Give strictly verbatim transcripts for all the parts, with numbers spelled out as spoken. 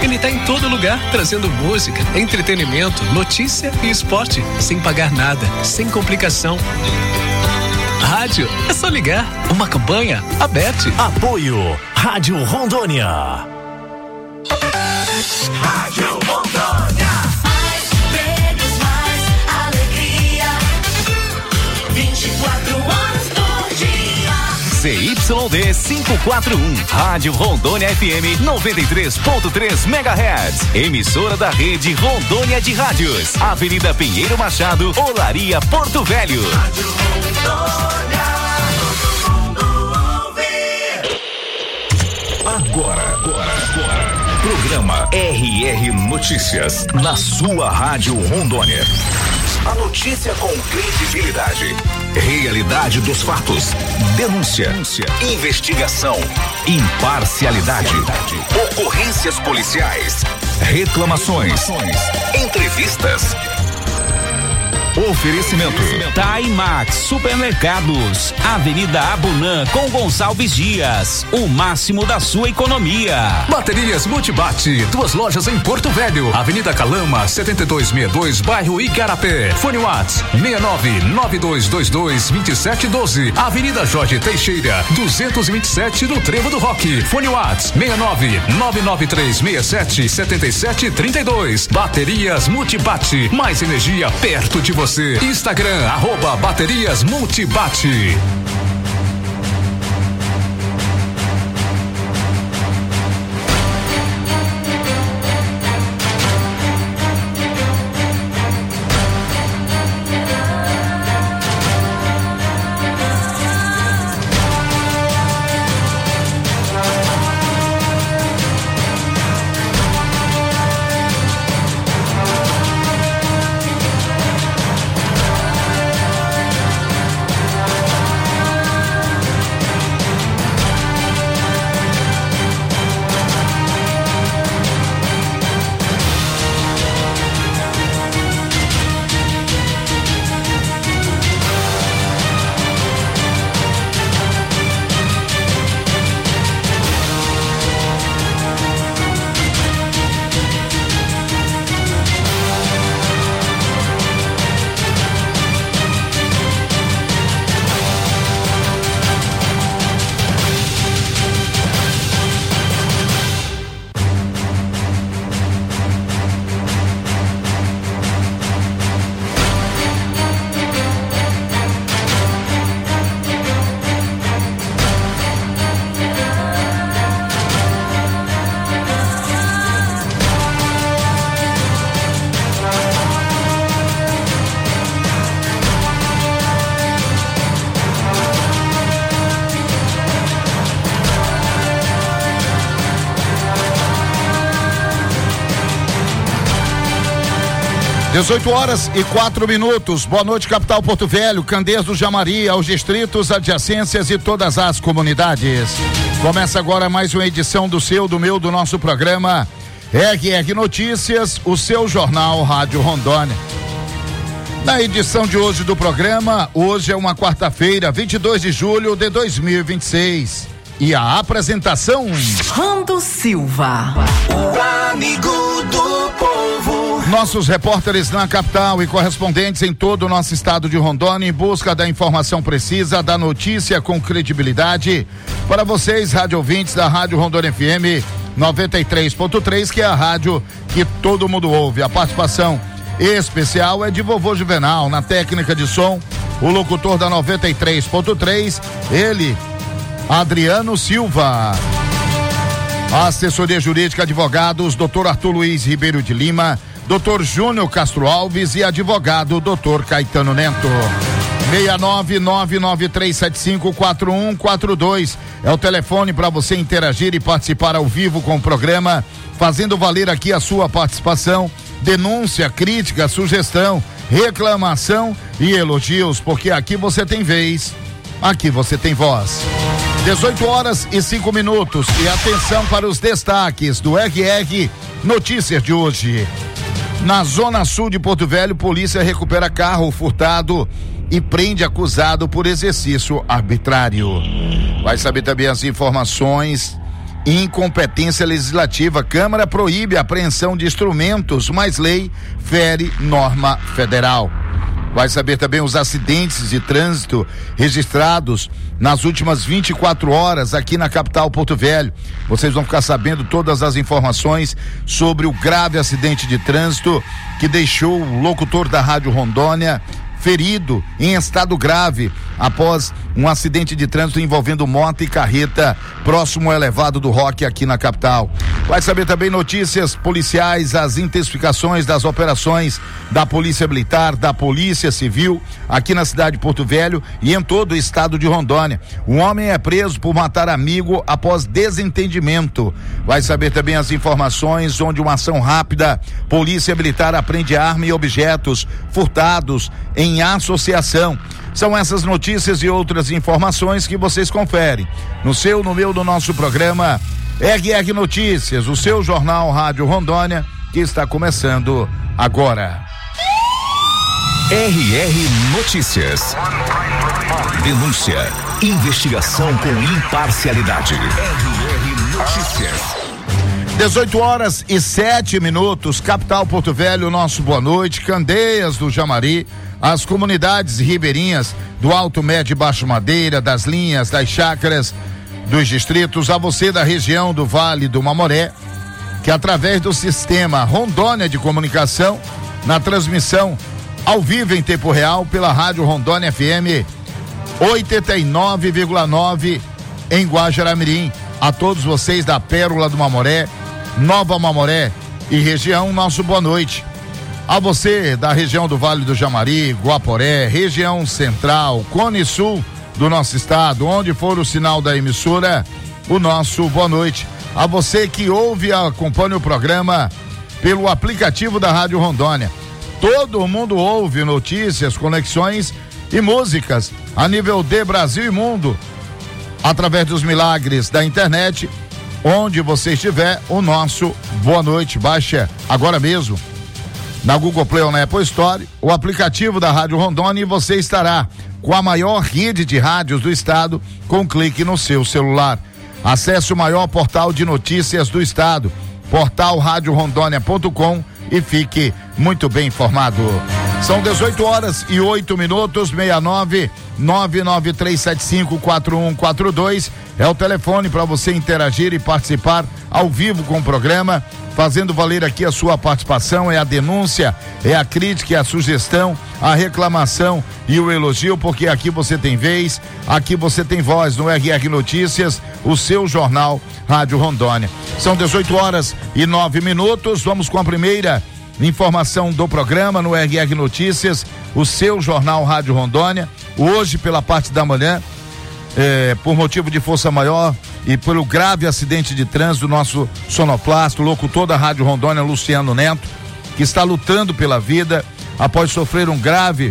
Ele tá em todo lugar, trazendo música, entretenimento, notícia e esporte, sem pagar nada, sem complicação. Rádio, é só ligar. Uma campanha aberta. Apoio Rádio Rondônia. Rádio Rondônia. Mais prêmios, mais alegria. vinte e quatro horas por dia. C Y D quinhentos e quarenta e um, Rádio Rondônia F M noventa e três ponto três megahertz. Emissora da rede Rondônia de Rádios. Avenida Pinheiro Machado, Olaria, Porto Velho. Rádio Rondônia, todo mundo ouve. Agora, agora, agora. Programa R R Notícias, na sua Rádio Rondônia. A notícia com credibilidade. Realidade dos fatos. Denúncia. Denúncia. Investigação. Imparcialidade. Ocorrências policiais. Reclamações. Entrevistas. Oferecimento Taimax Supermercados, Avenida Abunã com Gonçalves Dias, o máximo da sua economia. Baterias Multibate, duas lojas em Porto Velho, Avenida Calama, setenta e dois sessenta e dois, bairro Igarapé. Fone Whats seis nove nove dois dois dois dois sete um dois, Avenida Jorge Teixeira, duzentos e vinte e sete, no Trevo do Roque. Fone Whats seis nove nove nove três seis sete sete sete três dois. Baterias Multibate, mais energia perto de você. Instagram, arroba Baterias Multibate. dezoito horas e quatro minutos. Boa noite, capital Porto Velho, Candeias do Jamaria, aos distritos, adjacências e todas as comunidades. Começa agora mais uma edição do seu, do meu, do nosso programa R R Notícias, o seu jornal Rádio Rondônia. Na edição de hoje do programa, hoje é uma quarta-feira, vinte e dois de julho de dois mil e vinte e seis. E a apresentação: Rando Silva, o amigo do povo. Nossos repórteres na capital e correspondentes em todo o nosso estado de Rondônia em busca da informação precisa, da notícia com credibilidade. Para vocês, rádio ouvintes da Rádio Rondônia F M noventa e três ponto três, que é a rádio que todo mundo ouve. A participação especial é de vovô Juvenal, na técnica de som, o locutor da noventa e três ponto três, ele, Adriano Silva. A assessoria jurídica, advogados, doutor Arthur Luiz Ribeiro de Lima, doutor Júnior Castro Alves e advogado doutor Caetano Neto. seis nove nove nove três sete cinco quatro um quatro dois é o telefone para você interagir e participar ao vivo com o programa, fazendo valer aqui a sua participação, denúncia, crítica, sugestão, reclamação e elogios, porque aqui você tem vez, aqui você tem voz. dezoito horas e cinco minutos e atenção para os destaques do R R Notícias de hoje. Na zona sul de Porto Velho, polícia recupera carro furtado e prende acusado por exercício arbitrário. Vai saber também as informações incompetência legislativa. Câmara proíbe a apreensão de instrumentos, mas lei fere norma federal. Vai saber também os acidentes de trânsito registrados nas últimas vinte e quatro horas aqui na capital Porto Velho. Vocês vão ficar sabendo todas as informações sobre o grave acidente de trânsito que deixou o locutor da Rádio Rondônia ferido em estado grave após um acidente de trânsito envolvendo moto e carreta próximo ao elevado do Roque aqui na capital. Vai saber também notícias policiais, as intensificações das operações da Polícia Militar, da Polícia Civil aqui na cidade de Porto Velho e em todo o estado de Rondônia. Um homem é preso por matar amigo após desentendimento. Vai saber também as informações onde uma ação rápida, Polícia Militar apreende arma e objetos furtados em associação. São essas notícias e outras informações que vocês conferem no seu, no meu, no nosso programa R R Notícias, o seu jornal Rádio Rondônia, que está começando agora. R R Notícias. Denúncia, investigação com imparcialidade. R R Notícias. dezoito horas e sete minutos, capital Porto Velho, nosso boa noite. Candeias do Jamari, as comunidades ribeirinhas do Alto, Médio e Baixo Madeira, das linhas, das chácaras, dos distritos, a você da região do Vale do Mamoré, que através do sistema Rondônia de Comunicação, na transmissão ao vivo em tempo real pela Rádio Rondônia F M oitenta e nove vírgula nove em Guajará-Mirim. A todos vocês da Pérola do Mamoré, Nova Mamoré e região, nosso boa noite. A você da região do Vale do Jamari, Guaporé, região central, Cone Sul do nosso estado, onde for o sinal da emissora, o nosso boa noite. A você que ouve e acompanha o programa pelo aplicativo da Rádio Rondônia. Todo mundo ouve notícias, conexões e músicas a nível de Brasil e mundo, através dos milagres da internet. Onde você estiver, o nosso boa noite. Baixa agora mesmo na Google Play ou na Apple Store o aplicativo da Rádio Rondônia e você estará com a maior rede de rádios do estado com um clique no seu celular. Acesse o maior portal de notícias do estado, portal rádio rondônia ponto com, e fique muito bem informado. São dezoito horas e oito minutos, sessenta e nove, nove nove três sete cinco, quatro um quatro dois é o telefone para você interagir e participar ao vivo com o programa, fazendo valer aqui a sua participação. É a denúncia, é a crítica, é a sugestão, a reclamação e o elogio, porque aqui você tem vez, aqui você tem voz no R R Notícias, o seu jornal Rádio Rondônia. São dezoito horas e nove minutos, vamos com a primeira informação do programa no R R Notícias, o seu jornal Rádio Rondônia. Hoje, pela parte da manhã, é, por motivo de força maior e pelo grave acidente de trânsito, nosso sonoplasta, o locutor da Rádio Rondônia, Luciano Neto, que está lutando pela vida após sofrer um grave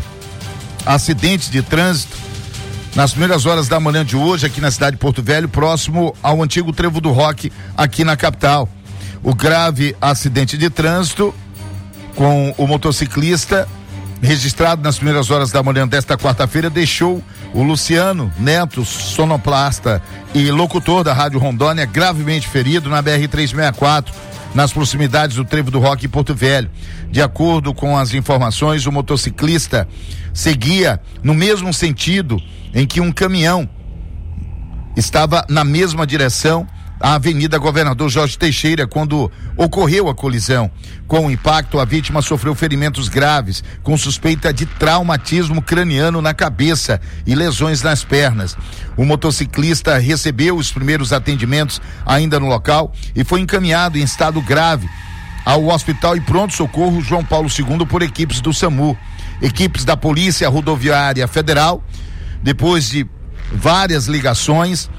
acidente de trânsito nas primeiras horas da manhã de hoje, aqui na cidade de Porto Velho, próximo ao antigo Trevo do Roque, aqui na capital. O grave acidente de trânsito com o motociclista, registrado nas primeiras horas da manhã desta quarta-feira, deixou o Luciano Neto, sonoplasta e locutor da Rádio Rondônia, gravemente ferido na B R trezentos e sessenta e quatro, nas proximidades do Trevo do Roque em Porto Velho. De acordo com as informações, o motociclista seguia no mesmo sentido em que um caminhão estava na mesma direção, a Avenida Governador Jorge Teixeira, quando ocorreu a colisão. Com o impacto, a vítima sofreu ferimentos graves, com suspeita de traumatismo craniano na cabeça e lesões nas pernas. O motociclista recebeu os primeiros atendimentos ainda no local e foi encaminhado em estado grave ao Hospital e Pronto-Socorro João Paulo segundo por equipes do SAMU. Equipes da Polícia Rodoviária Federal, depois de várias ligações,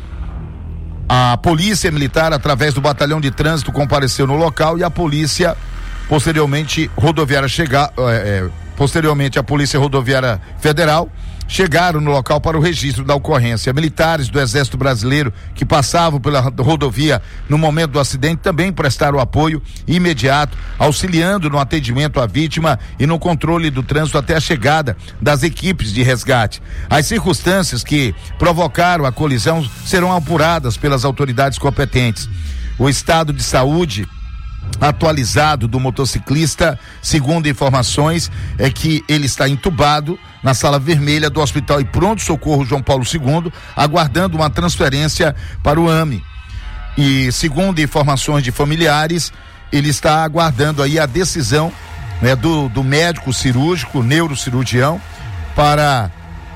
a Polícia Militar, através do Batalhão de Trânsito, compareceu no local e a Polícia, posteriormente, rodoviária chegar, é, é, posteriormente a Polícia Rodoviária Federal chegaram no local para o registro da ocorrência. Militares do Exército Brasileiro que passavam pela rodovia no momento do acidente também prestaram apoio imediato, auxiliando no atendimento à vítima e no controle do trânsito até a chegada das equipes de resgate. As circunstâncias que provocaram a colisão serão apuradas pelas autoridades competentes. O estado de saúde atualizado do motociclista, segundo informações, é que ele está entubado na sala vermelha do Hospital e Pronto Socorro João Paulo segundo, aguardando uma transferência para o A M E. E segundo informações de familiares, ele está aguardando aí a decisão, né, do, do médico cirúrgico, neurocirurgião, para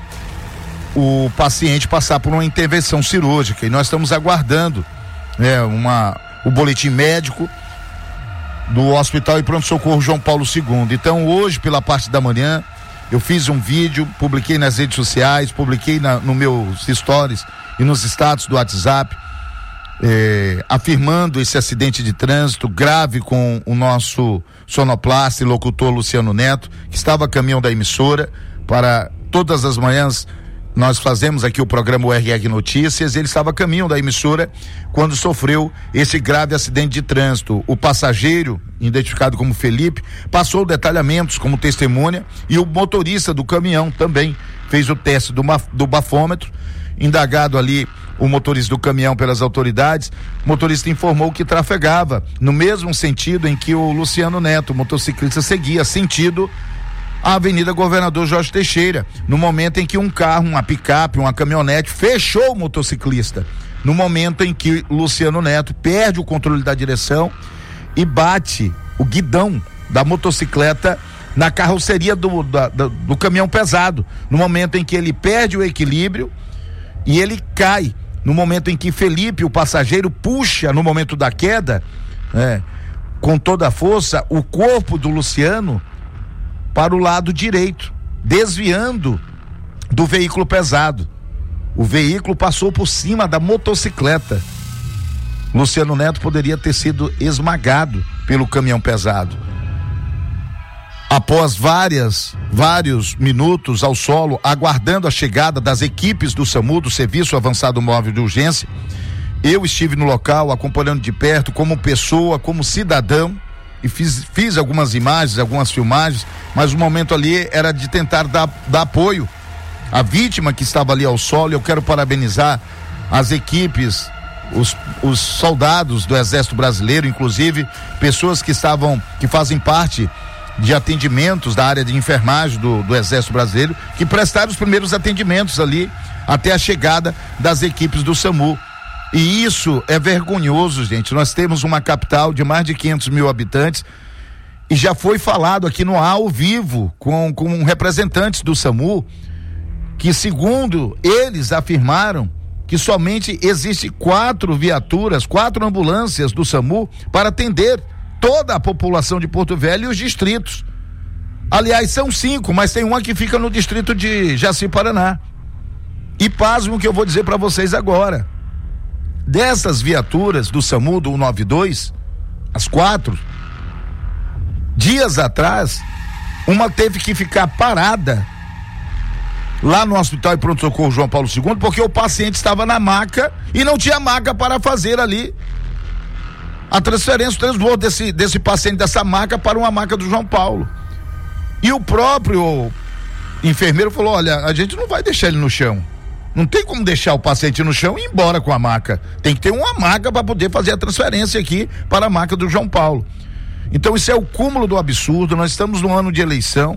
o paciente passar por uma intervenção cirúrgica. E nós estamos aguardando, né, uma, o boletim médico do Hospital e Pronto Socorro João Paulo segundo. Então, hoje, pela parte da manhã, eu fiz um vídeo, publiquei nas redes sociais, publiquei na, no meus stories e nos status do WhatsApp, eh, afirmando esse acidente de trânsito grave com o nosso sonoplasta e locutor Luciano Neto, que estava a caminho da emissora. Para todas as manhãs nós fazemos aqui o programa U R R Notícias. Ele estava a caminho da emissora quando sofreu esse grave acidente de trânsito. O passageiro, identificado como Felipe, passou detalhamentos como testemunha, e o motorista do caminhão também fez o teste do, do bafômetro. Indagado ali o motorista do caminhão pelas autoridades, o motorista informou que trafegava no mesmo sentido em que o Luciano Neto, o motociclista, seguia, sentido a Avenida Governador Jorge Teixeira, no momento em que um carro, uma picape, uma caminhonete fechou o motociclista, no momento em que Luciano Neto perde o controle da direção e bate o guidão da motocicleta na carroceria do, da, do, do caminhão pesado, no momento em que ele perde o equilíbrio e ele cai, no momento em que Felipe, o passageiro, puxa no momento da queda, é, com toda a força, o corpo do Luciano para o lado direito, desviando do veículo pesado. O veículo passou por cima da motocicleta. Luciano Neto poderia ter sido esmagado pelo caminhão pesado. Após várias, vários minutos ao solo, aguardando a chegada das equipes do SAMU, do Serviço Avançado Móvel de Urgência, eu estive no local acompanhando de perto como pessoa, como cidadão, e fiz, fiz algumas imagens, algumas filmagens, mas o momento ali era de tentar dar, dar apoio à vítima que estava ali ao solo. Eu quero parabenizar as equipes, os, os soldados do Exército Brasileiro, inclusive pessoas que estavam, que fazem parte de atendimentos da área de enfermagem do, do Exército Brasileiro, que prestaram os primeiros atendimentos ali até a chegada das equipes do SAMU. E isso é vergonhoso, gente. Nós temos uma capital de mais de quinhentos mil habitantes e já foi falado aqui no ao vivo com, com representantes do SAMU que, segundo eles afirmaram, que somente existe quatro viaturas, quatro ambulâncias do SAMU para atender toda a população de Porto Velho e os distritos. Aliás, são cinco, mas tem uma que fica no distrito de Jaci, Paraná. E pasmo o que eu vou dizer para vocês agora. Dessas viaturas do SAMU do cento e noventa e dois, as quatro, dias atrás, uma teve que ficar parada lá no Hospital e Pronto Socorro João Paulo segundo, porque o paciente estava na maca e não tinha maca para fazer ali a transferência, o transbordo desse, desse paciente dessa maca para uma maca do João Paulo. E o próprio enfermeiro falou: olha, a gente não vai deixar ele no chão. Não tem como deixar o paciente no chão e ir embora com a maca. Tem que ter uma maca para poder fazer a transferência aqui para a maca do João Paulo. Então isso é o cúmulo do absurdo. Nós estamos no ano de eleição.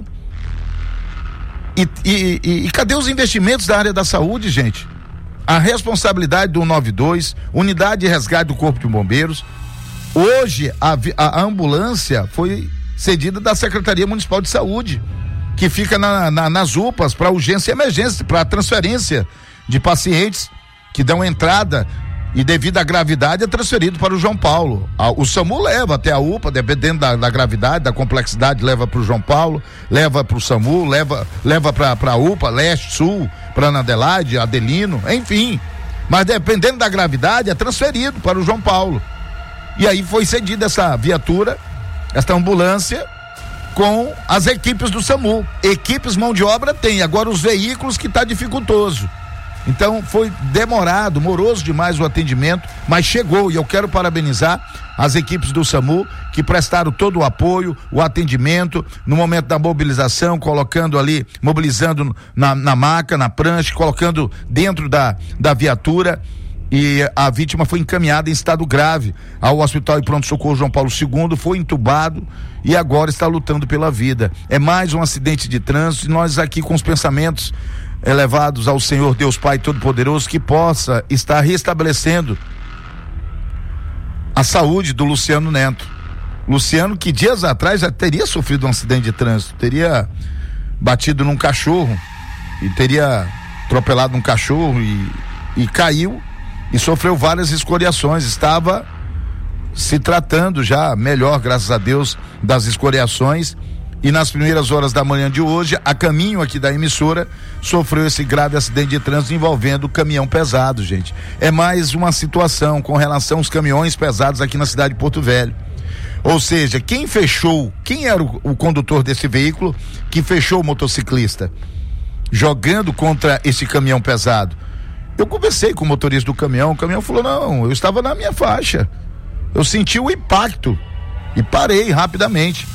E, e, e, e cadê os investimentos da área da saúde, gente? A responsabilidade do cento e noventa e dois, unidade de resgate do Corpo de Bombeiros. Hoje a, a ambulância foi cedida da Secretaria Municipal de Saúde, que fica na, na, nas U P As para urgência e emergência, para transferência de pacientes que dão entrada e, devido à gravidade, é transferido para o João Paulo. A, o SAMU leva até a U P A, dependendo da, da gravidade, da complexidade, leva para o João Paulo, leva para o SAMU, leva, leva para a U P A, Leste, Sul, para Ana Adelaide, Adelino, enfim. Mas dependendo da gravidade, é transferido para o João Paulo. E aí foi cedida essa viatura, esta ambulância, com as equipes do SAMU. Equipes, mão de obra tem, agora os veículos que tá dificultoso. Então foi demorado, moroso demais o atendimento, mas chegou, e eu quero parabenizar as equipes do SAMU que prestaram todo o apoio, o atendimento no momento da mobilização, colocando ali, mobilizando na, na maca, na prancha, colocando dentro da, da viatura, e a vítima foi encaminhada em estado grave ao Hospital e Pronto-Socorro João Paulo segundo, foi entubado e agora está lutando pela vida. É mais um acidente de trânsito, e nós aqui com os pensamentos elevados ao Senhor Deus Pai Todo-Poderoso, que possa estar restabelecendo a saúde do Luciano Neto. Luciano, que dias atrás já teria sofrido um acidente de trânsito, teria batido num cachorro e teria atropelado um cachorro e, e caiu e sofreu várias escoriações. Estava se tratando já melhor, graças a Deus, das escoriações. E nas primeiras horas da manhã de hoje, a caminho aqui da emissora, sofreu esse grave acidente de trânsito envolvendo caminhão pesado, gente. É mais uma situação com relação aos caminhões pesados aqui na cidade de Porto Velho. Ou seja, quem fechou, quem era o, o condutor desse veículo que fechou o motociclista, jogando contra esse caminhão pesado? Eu conversei com o motorista do caminhão, o caminhão falou: não, eu estava na minha faixa, eu senti o impacto e parei rapidamente.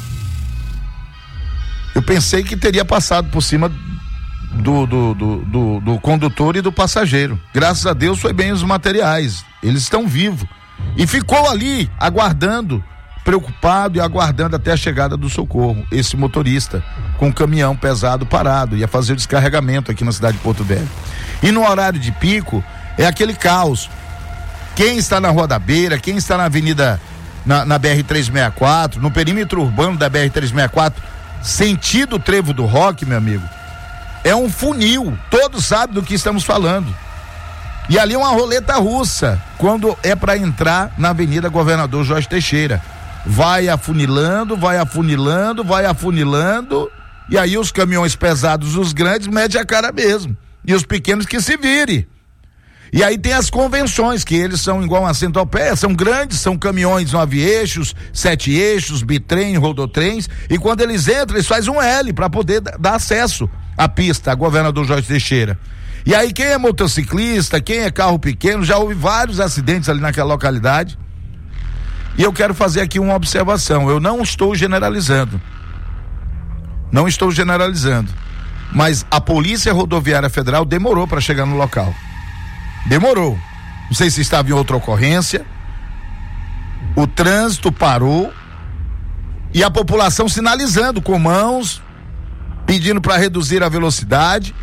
Eu pensei que teria passado por cima do, do, do, do, do condutor e do passageiro. Graças a Deus foi bem os materiais, eles estão vivos. E ficou ali aguardando, preocupado e aguardando até a chegada do socorro, esse motorista com um caminhão pesado parado, ia fazer o descarregamento aqui na cidade de Porto Velho. E no horário de pico é aquele caos. Quem está na Rua da Beira, quem está na avenida, na, na B R trezentos e sessenta e quatro, no perímetro urbano da B R trezentos e sessenta e quatro, sentido Trevo do Roque, meu amigo, é um funil, todos sabem do que estamos falando. E ali é uma roleta russa, quando é para entrar na Avenida Governador Jorge Teixeira. Vai afunilando, vai afunilando, vai afunilando, e aí os caminhões pesados, os grandes, medem a cara mesmo, e os pequenos que se virem. E aí tem as convenções, que eles são igual uma centopeia, são grandes, são caminhões nove eixos, sete eixos, bitrem, rodotrens, e quando eles entram, eles fazem um L para poder dar acesso à pista, a Governador Jorge Teixeira. E aí quem é motociclista, quem é carro pequeno, já houve vários acidentes ali naquela localidade. E eu quero fazer aqui uma observação, eu não estou generalizando, não estou generalizando, mas a Polícia Rodoviária Federal demorou para chegar no local. Demorou. Não sei se estava em outra ocorrência. O trânsito parou e a população sinalizando com mãos, pedindo para reduzir a velocidade.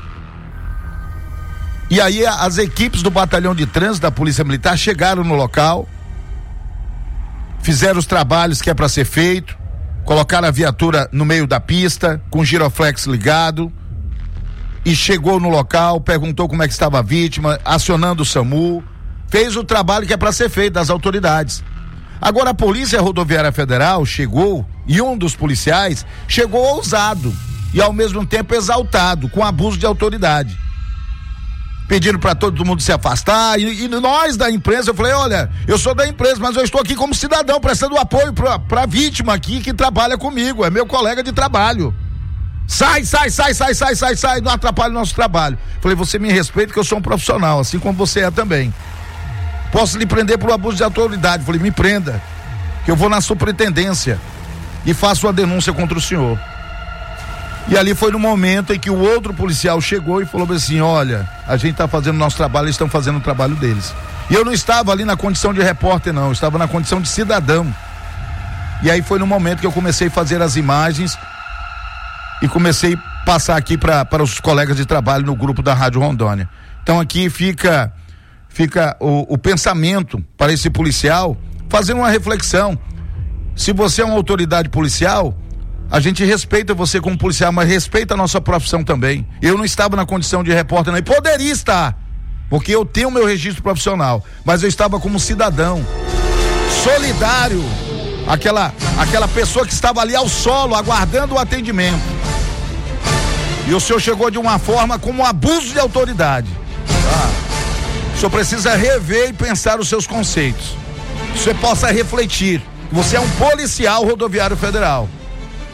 E aí as equipes do batalhão de trânsito da Polícia Militar chegaram no local, fizeram os trabalhos que é para ser feito, colocaram a viatura no meio da pista com o giroflex ligado. E chegou no local, perguntou como é que estava a vítima, acionando o SAMU, fez o trabalho que é para ser feito das autoridades. Agora a Polícia Rodoviária Federal chegou, e um dos policiais chegou ousado e ao mesmo tempo exaltado, com abuso de autoridade, pedindo para todo mundo se afastar. E, e nós da imprensa, eu falei: olha, eu sou da imprensa, mas eu estou aqui como cidadão, prestando apoio para a vítima aqui que trabalha comigo, é meu colega de trabalho. Sai, sai, sai, sai, sai, sai, sai, não atrapalhe o nosso trabalho. Falei: você me respeita, que eu sou um profissional, assim como você é também. Posso lhe prender por abuso de autoridade. Falei: me prenda, que eu vou na superintendência e faço uma denúncia contra o senhor. E ali foi no momento em que o outro policial chegou e falou assim: olha, a gente está fazendo o nosso trabalho, eles estão fazendo o trabalho deles. E eu não estava ali na condição de repórter, não, eu estava na condição de cidadão. E aí foi no momento que eu comecei a fazer as imagens e comecei a passar aqui para os colegas de trabalho no grupo da Rádio Rondônia. Então aqui fica fica o, o pensamento para esse policial fazer uma reflexão. Se você é uma autoridade policial, a gente respeita você como policial, mas respeita a nossa profissão também. Eu não estava na condição de repórter, não, e poderia estar, porque eu tenho meu registro profissional, mas eu estava como cidadão solidário, aquela, aquela pessoa que estava ali ao solo, aguardando o atendimento. E o senhor chegou de uma forma como um abuso de autoridade. Ah, o senhor precisa rever e pensar os seus conceitos. Que você possa refletir. Você é um policial rodoviário federal.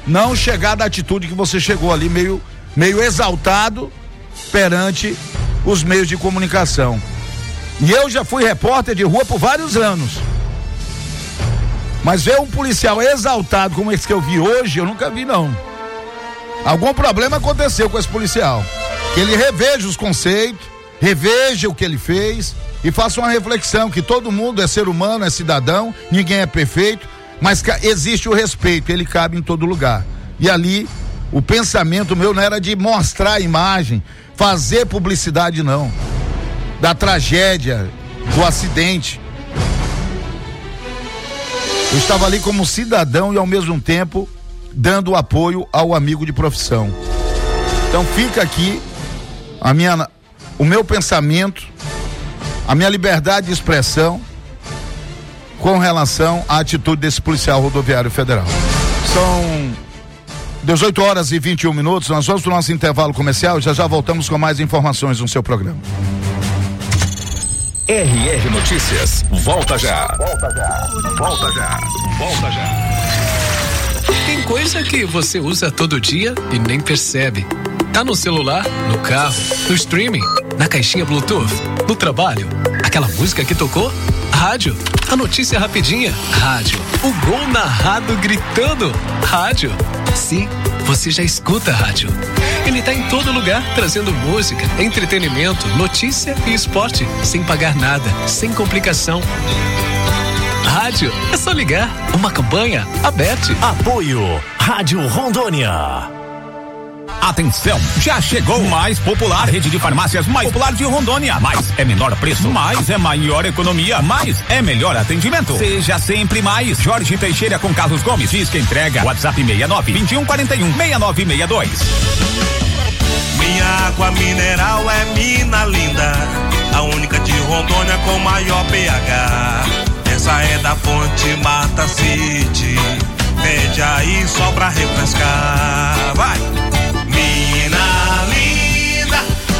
não chegar da atitude que você chegou ali, meio, meio exaltado perante os meios de comunicação. E eu já fui repórter de rua por vários anos. Mas ver um policial exaltado como esse que eu vi hoje, eu nunca vi, não. Algum problema aconteceu com esse policial. Que ele reveja os conceitos, reveja o que ele fez e faça uma reflexão, que todo mundo é ser humano, é cidadão, ninguém é perfeito, mas existe o respeito, ele cabe em todo lugar. E ali, o pensamento meu não era de mostrar a imagem, fazer publicidade, não. Da tragédia, do acidente. Eu estava ali como cidadão e ao mesmo tempo dando apoio ao amigo de profissão. Então fica aqui a minha, o meu pensamento, a minha liberdade de expressão com relação à atitude desse policial rodoviário federal. São dezoito horas e vinte e um minutos, nós vamos para o nosso intervalo comercial, já já voltamos com mais informações no seu programa. R R Notícias, volta já. Volta já. Volta já. Volta já. Tem coisa que você usa todo dia e nem percebe. Tá no celular, no carro, no streaming, na caixinha Bluetooth, no trabalho. Aquela música que tocou? Rádio. A notícia rapidinha? Rádio. O gol narrado gritando? Rádio. Sim, você já escuta rádio. Ele tá em todo lugar, trazendo música, entretenimento, notícia e esporte, sem pagar nada, sem complicação. Rádio, é só ligar. Uma campanha aberta. Apoio Rádio Rondônia. Atenção, já chegou mais popular, rede de farmácias mais popular de Rondônia. Mais é menor preço, mais é maior economia, mais é melhor atendimento. Seja sempre mais. Jorge Teixeira com Carlos Gomes. Diz que entrega. WhatsApp seis nove, vinte e um, quarenta e um, seis nove seis dois. Minha água mineral é mina linda, a única de Rondônia com maior pH. Essa é da fonte Mata City, pede aí só pra refrescar. Vai! Mina linda,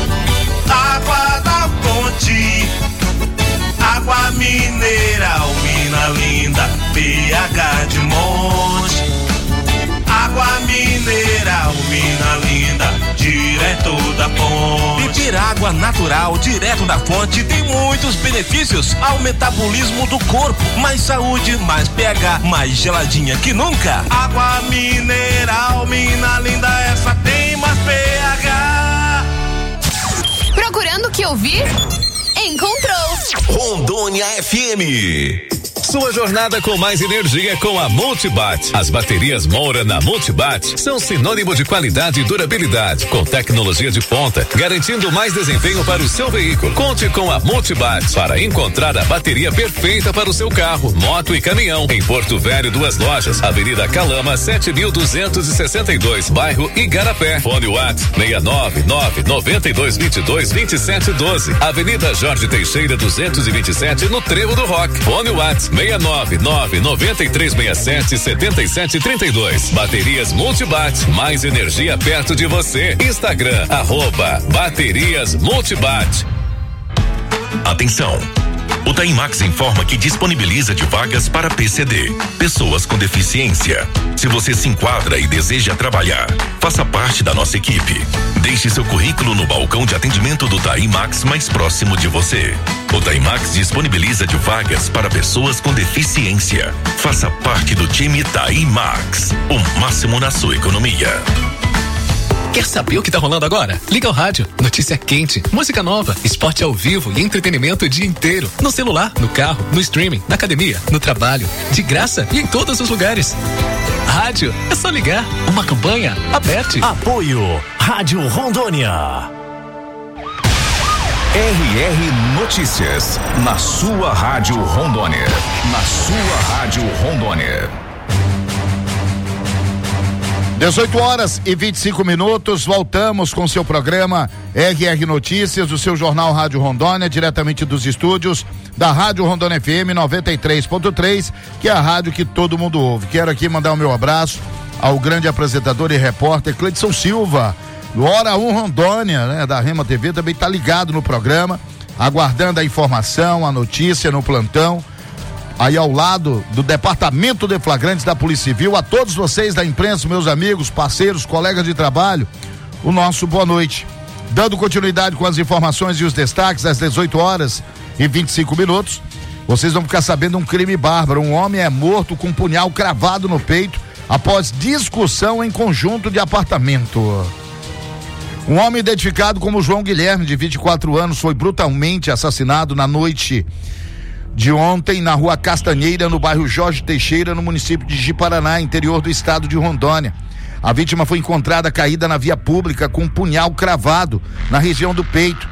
água da fonte, água mineral, mina linda, pH de monte. Água mineral, mina linda, direto da fonte. Beber água natural, direto da fonte, tem muitos benefícios ao metabolismo do corpo. Mais saúde, mais pH, mais geladinha que nunca. Água mineral, mina linda, essa tem mais pH. Procurando o que ouvir? Encontrou! Rondônia F M. Sua jornada com mais energia com a Multibat. As baterias Moura na Multibat são sinônimo de qualidade e durabilidade, com tecnologia de ponta, garantindo mais desempenho para o seu veículo. Conte com a Multibat para encontrar a bateria perfeita para o seu carro, moto e caminhão. Em Porto Velho, duas lojas, Avenida Calama, sete mil duzentos e sessenta e dois, bairro Igarapé. Fone WhatsApp seis nove nove, nove dois dois dois, vinte e sete doze. Avenida Jorge Teixeira, duzentos e vinte e sete, no Trevo do Rock. Fone WhatsApp seis nove nove, nove três seis sete, sete sete três dois. Baterias Multibat, mais energia perto de você. Instagram, arroba Baterias Multibat. Atenção! O Taimax informa que disponibiliza de vagas para P C D, pessoas com deficiência. Se você se enquadra e deseja trabalhar, faça parte da nossa equipe. Deixe seu currículo no balcão de atendimento do Taimax mais próximo de você. O Taimax disponibiliza de vagas para pessoas com deficiência. Faça parte do time Taimax, o máximo na sua economia. Quer saber o que tá rolando agora? Liga o rádio, notícia quente, música nova, esporte ao vivo e entretenimento o dia inteiro. No celular, no carro, no streaming, na academia, no trabalho, de graça e em todos os lugares. Rádio, é só ligar. Uma campanha aberta. Apoio Rádio Rondônia. R R Notícias, na sua Rádio Rondônia. Na sua Rádio Rondônia. dezoito horas e vinte e cinco minutos, voltamos com seu programa R R Notícias, o seu jornal Rádio Rondônia, diretamente dos estúdios da Rádio Rondônia F M noventa e três ponto três, que é a rádio que todo mundo ouve. Quero aqui mandar o meu abraço ao grande apresentador e repórter Cleidson Silva, do Hora um Rondônia, né, da Rema T V, também está ligado no programa, aguardando a informação, a notícia no plantão. aí ao lado do Departamento de Flagrantes da Polícia Civil. A todos vocês da imprensa, meus amigos, parceiros, colegas de trabalho, o nosso boa noite. Dando continuidade com as informações e os destaques, às dezoito horas e vinte e cinco minutos, vocês vão ficar sabendo um crime bárbaro. Um homem é morto com um punhal cravado no peito após discussão em conjunto de apartamento. Um homem identificado como João Guilherme, de vinte e quatro anos, foi brutalmente assassinado na noite de ontem na rua Castanheira, no bairro Jorge Teixeira, no município de Ji-Paraná, interior do estado de Rondônia. A vítima foi encontrada caída na via pública com um punhal cravado na região do peito,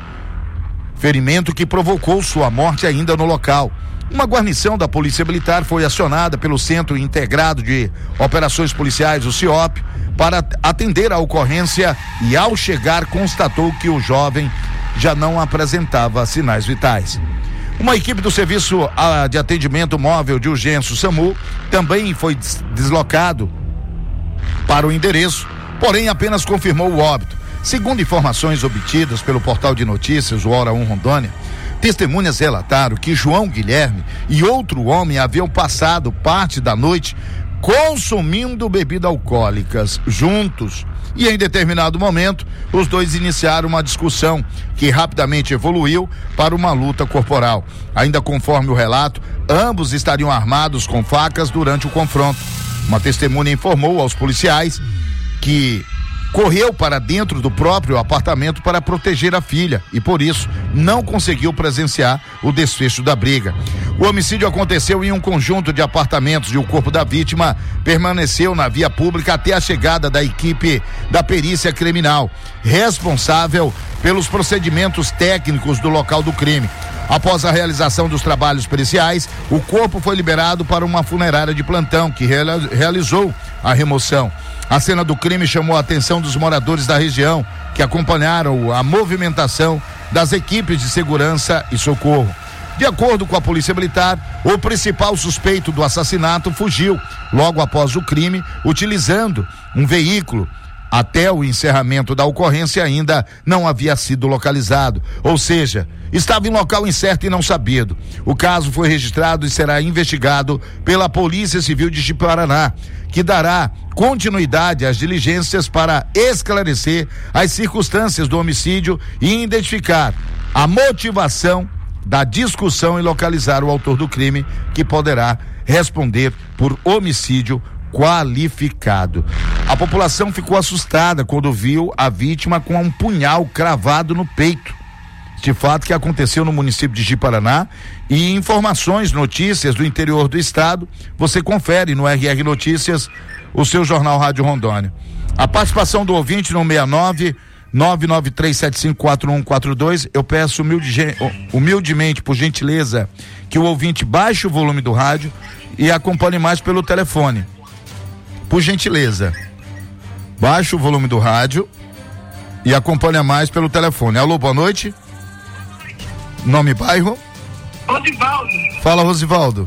ferimento que provocou sua morte ainda no local. Uma guarnição da Polícia Militar foi acionada pelo Centro Integrado de Operações Policiais, o CIOP, para atender a ocorrência e, ao chegar, constatou que o jovem já não apresentava sinais vitais. Uma equipe do Serviço de Atendimento Móvel de Urgência, o SAMU, também foi deslocado para o endereço, porém apenas confirmou o óbito. Segundo informações obtidas pelo portal de notícias, o Hora um Rondônia, testemunhas relataram que João Guilherme e outro homem haviam passado parte da noite consumindo bebidas alcoólicas juntos, e em determinado momento os dois iniciaram uma discussão que rapidamente evoluiu para uma luta corporal. Ainda conforme o relato, ambos estariam armados com facas durante o confronto. Uma testemunha informou aos policiais que correu para dentro do próprio apartamento para proteger a filha e, por isso, não conseguiu presenciar o desfecho da briga. O homicídio aconteceu em um conjunto de apartamentos e o corpo da vítima permaneceu na via pública até a chegada da equipe da perícia criminal, responsável pelos procedimentos técnicos do local do crime. Após a realização dos trabalhos periciais, o corpo foi liberado para uma funerária de plantão, que realizou a remoção. A cena do crime chamou a atenção dos moradores da região, que acompanharam a movimentação das equipes de segurança e socorro. De acordo com a Polícia Militar, o principal suspeito do assassinato fugiu logo após o crime, utilizando um veículo. Até o encerramento da ocorrência ainda não havia sido localizado, ou seja, estava em local incerto e não sabido. O caso foi registrado e será investigado pela Polícia Civil de Ji-Paraná, que dará continuidade às diligências para esclarecer as circunstâncias do homicídio e identificar a motivação da discussão e localizar o autor do crime, que poderá responder por homicídio qualificado. A população ficou assustada quando viu a vítima com um punhal cravado no peito. Este fato que aconteceu no município de Ji-Paraná, e informações, notícias do interior do estado, você confere no R R Notícias, o seu jornal Rádio Rondônia. A participação do ouvinte no seis nove nove nove três sete cinco quatro um quatro dois, eu peço humilde, humildemente, por gentileza, que o ouvinte baixe o volume do rádio e acompanhe mais pelo telefone. Por gentileza, baixe o volume do rádio e acompanhe mais pelo telefone. Alô, boa noite. Nome e bairro? Rosivaldo. Fala, Rosivaldo.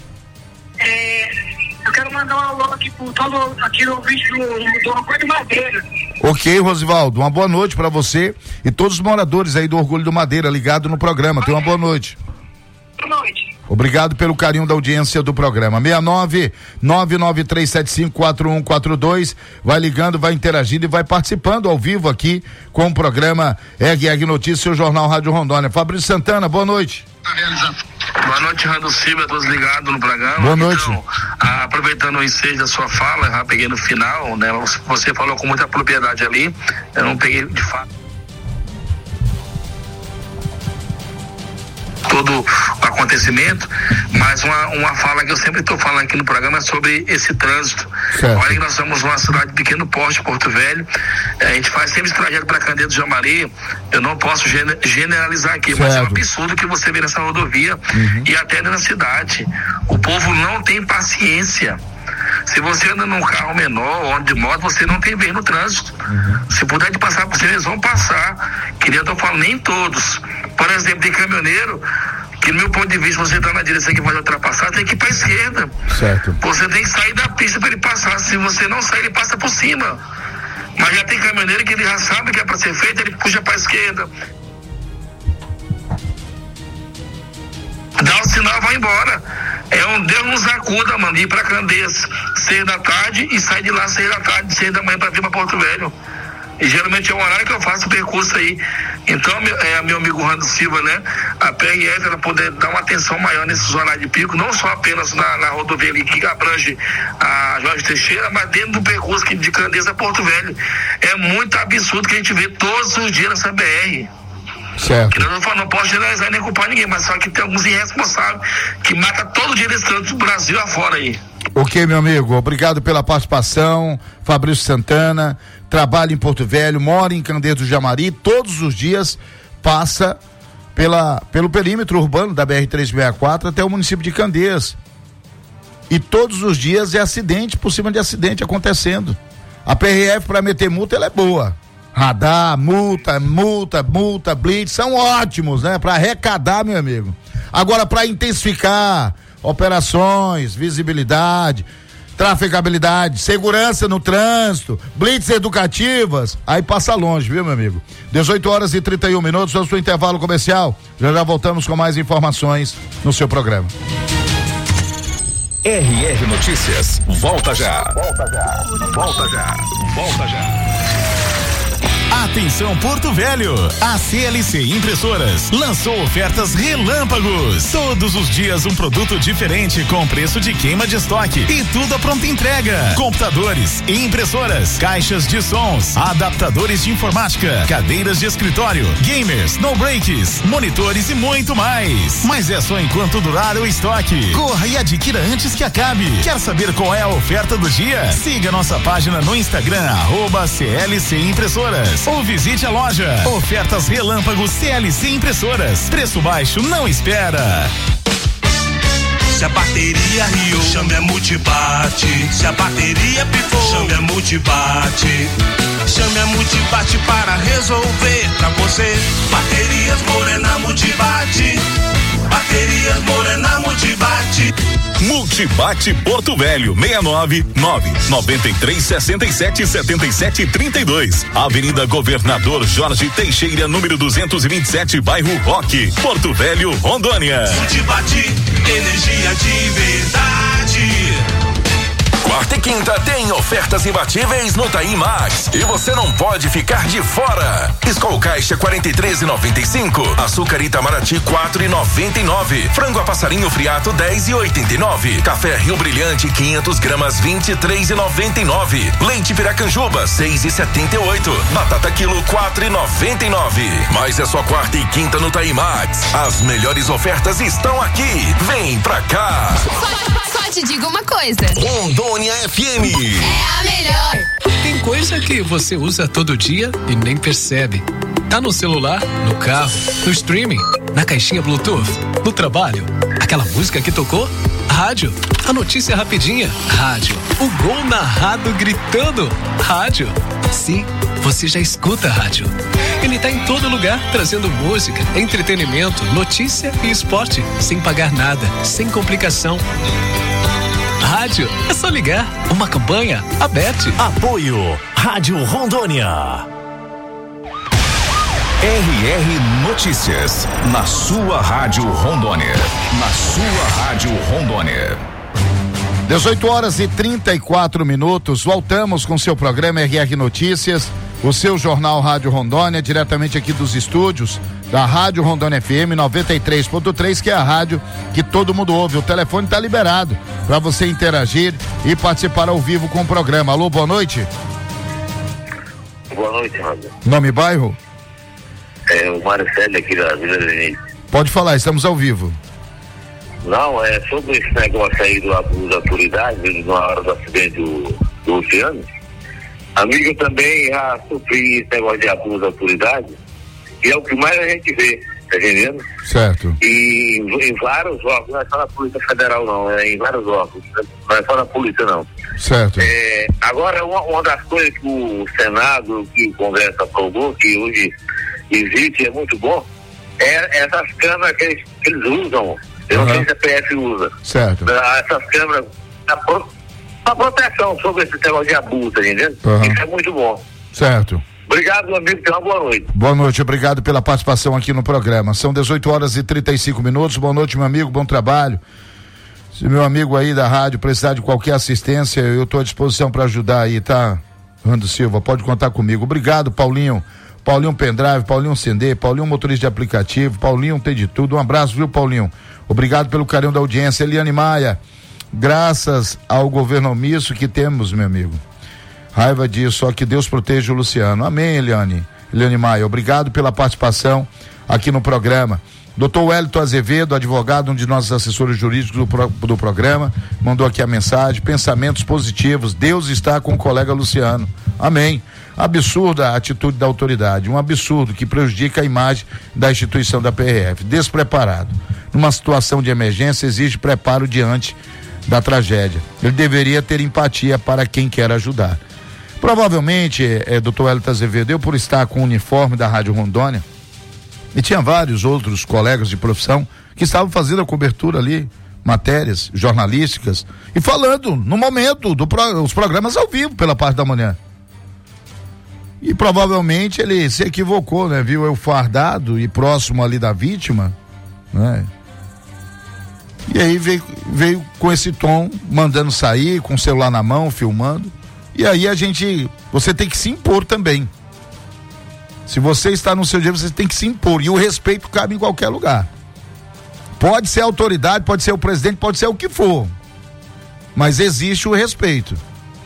É, eu quero mandar um alô aqui pro todo aqui no ouvinte do, do Orgulho do Madeira. Ok, Rosivaldo, uma boa noite para você e todos os moradores aí do Orgulho do Madeira ligado no programa. Tenha uma boa noite. Boa noite. Obrigado pelo carinho da audiência do programa. seis nove nove nove três sete cinco quatro um quatro dois, vai ligando, vai interagindo e vai participando ao vivo aqui com o programa R R Notícias, o Jornal Rádio Rondônia. Fabrício Santana, boa noite. Boa noite, Rando Silva, todos ligados no programa. Boa noite. Então, ah, aproveitando o ensejo da sua fala, já peguei no final, né? Você falou com muita propriedade ali, eu não peguei de fato todo o acontecimento, mas uma, uma fala que eu sempre estou falando aqui no programa é sobre esse trânsito. Certo. Olha que nós somos uma cidade de pequeno porte, Porto Velho, a gente faz sempre esse trajeto para Candeia do Jamari, eu não posso generalizar aqui, certo, mas é um absurdo que você vê nessa rodovia, uhum, e até na cidade, o povo não tem paciência. Se você anda num carro menor ou anda de moto, você não tem vez no trânsito. Uhum. Se puder de passar por você, eles vão passar. Queria estar falando, nem todos. Por exemplo, tem caminhoneiro que, no meu ponto de vista, você está na direção que vai ultrapassar, tem que ir para a esquerda. Certo. Você tem que sair da pista para ele passar. Se você não sair, ele passa por cima. Mas já tem caminhoneiro que ele já sabe que é para ser feito, ele puxa para a esquerda. Dá o senão ela vai embora. É um Deus nos acuda, mano, ir pra Candeias seis da tarde e sair de lá seis da tarde, seis da manhã pra vir pra Porto Velho. E geralmente é o horário que eu faço o percurso aí. Então, meu, é, meu amigo Rando Silva, né? A P R F, ela poder dar uma atenção maior nesses horários de pico, não só apenas na, na rodovia ali que abrange a Jorge Teixeira, mas dentro do percurso de Candeias a Porto Velho. É muito absurdo que a gente vê todos os dias nessa B R. Certo. Eu não, falo, não posso generalizar nem culpar ninguém, mas só que tem alguns irresponsáveis que matam todo dia desse trânsito do Brasil afora aí. Ok, meu amigo, obrigado pela participação. Fabrício Santana, trabalha em Porto Velho, mora em Candeias do Jamari, todos os dias passa pela, pelo perímetro urbano da B R trezentos e sessenta e quatro até o município de Candeias. E todos os dias é acidente por cima de acidente acontecendo. A P R F, para meter multa, ela é boa. Radar, multa, multa, multa, blitz, são ótimos, né? Para arrecadar, meu amigo. Agora, para intensificar operações, visibilidade, trafegabilidade, segurança no trânsito, blitz educativas, aí passa longe, viu, meu amigo? dezoito horas e trinta e um minutos, vamos pro intervalo comercial. Já já voltamos com mais informações no seu programa. R R Notícias, volta já. Volta já. Volta já. Volta já. Atenção Porto Velho, a C L C Impressoras lançou ofertas relâmpagos. Todos os dias um produto diferente com preço de queima de estoque e tudo a pronta entrega. Computadores, impressoras, caixas de sons, adaptadores de informática, cadeiras de escritório, gamers, no breaks, monitores e muito mais. Mas é só enquanto durar o estoque. Corra e adquira antes que acabe. Quer saber qual é a oferta do dia? Siga nossa página no Instagram, arroba C L C Impressoras. Ou visite a loja. Ofertas relâmpagos C L C Impressoras. Preço baixo não espera. Se a bateria riu, chame a Multibate. Se a bateria pifou, chame a Multibate. Chame a Multibate para resolver pra você. Baterias Morena Multibate. Baterias Morena Multibate. Multibate Porto Velho, seis nove nove nove três seis sete sete sete três dois. Avenida Governador Jorge Teixeira, número duzentos e vinte e sete, bairro Roque, Porto Velho, Rondônia. Multibate, energia de verdade. Quarta e quinta tem ofertas imbatíveis no Taim Max e você não pode ficar de fora. Skol Caixa quarenta e três e noventa e cinco, açúcar Itamaraty quatro e noventa e nove, frango a passarinho friato dez e oitenta e nove, café Rio Brilhante quinhentas gramas vinte e três e noventa e nove, leite Piracanjuba seis e setenta e oito, batata quilo quatro e noventa e nove. Mas é só quarta e quinta no Taim Max. As melhores ofertas estão aqui. Vem pra cá. Só, só te digo uma coisa. Rondônia F M é a melhor. Tem coisa que você usa todo dia e nem percebe. Tá no celular, no carro, no streaming, na caixinha Bluetooth, no trabalho. Aquela música que tocou? Rádio. A notícia rapidinha? Rádio. O gol narrado gritando? Rádio. Sim, você já escuta rádio. Ele tá em todo lugar, trazendo música, entretenimento, notícia e esporte, sem pagar nada, sem complicação. Rádio, é só ligar. Uma campanha aberta. Apoio Rádio Rondônia. R R Notícias, na sua Rádio Rondônia. Na sua Rádio Rondônia. dezoito horas e trinta e quatro minutos, voltamos com seu programa R R Notícias, o seu jornal Rádio Rondônia, diretamente aqui dos estúdios da Rádio Rondônia F M noventa e três ponto três, que é a rádio que todo mundo ouve. O telefone está liberado para você interagir e participar ao vivo com o programa. Alô, boa noite. Boa noite, Rádio. Nome e bairro? É o Marcelo aqui da Vila Denise. Pode falar, estamos ao vivo. Não, é sobre esse negócio aí do abuso da autoridade, na hora do acidente do, do Luciano. Amigo, eu também já sofri esse negócio de abuso da autoridade, e é o que mais a gente vê, tá entendendo? Certo. E em, em vários órgãos, não é só na Polícia Federal não, é em vários órgãos, não é só na Polícia não. Certo. É, agora, uma, uma das coisas que o Senado, que o Congresso aprovou, que hoje existe e é muito bom, é essas câmeras que eles, que eles usam. Eu uhum. não sei se a P F usa. Certo. Essas câmeras para proteção sobre esse negócio de abuso, tá entendendo? Uhum. Isso é muito bom. Certo. Obrigado, meu amigo. Tenha uma boa noite. Boa noite, obrigado pela participação aqui no programa. São dezoito horas e trinta e cinco minutos. Boa noite, meu amigo, bom trabalho. Se meu amigo aí da rádio precisar de qualquer assistência, eu estou à disposição para ajudar aí, tá? Rando Silva, pode contar comigo. Obrigado, Paulinho. Paulinho Pendrive, Paulinho C D, Paulinho motorista de aplicativo, Paulinho tem de tudo. Um abraço, viu, Paulinho? Obrigado pelo carinho da audiência. Eliane Maia, graças ao governo omisso que temos, meu amigo. Raiva disso, só que Deus proteja o Luciano. Amém, Eliane. Eliane Maia, obrigado pela participação aqui no programa. doutor Wellington Azevedo, advogado, um de nossos assessores jurídicos do, pro, do programa, mandou aqui a mensagem: pensamentos positivos, Deus está com o colega Luciano. Amém. Absurda a atitude da autoridade, um absurdo que prejudica a imagem da instituição da P R F. Despreparado. Numa situação de emergência, exige preparo diante da tragédia. Ele deveria ter empatia para quem quer ajudar. Provavelmente, é, doutor Wellington Azevedo, eu por estar com o uniforme da Rádio Rondônia, e tinha vários outros colegas de profissão que estavam fazendo a cobertura ali, matérias jornalísticas, e falando no momento dos pro, programas ao vivo pela parte da manhã. E provavelmente ele se equivocou, né? Viu eu fardado e próximo ali da vítima, né? E aí veio, veio com esse tom, mandando sair, com o celular na mão, filmando. E aí a gente, você tem que se impor também. Se você está no seu dia, você tem que se impor. E o respeito cabe em qualquer lugar. Pode ser a autoridade, pode ser o presidente, pode ser o que for. Mas existe o respeito.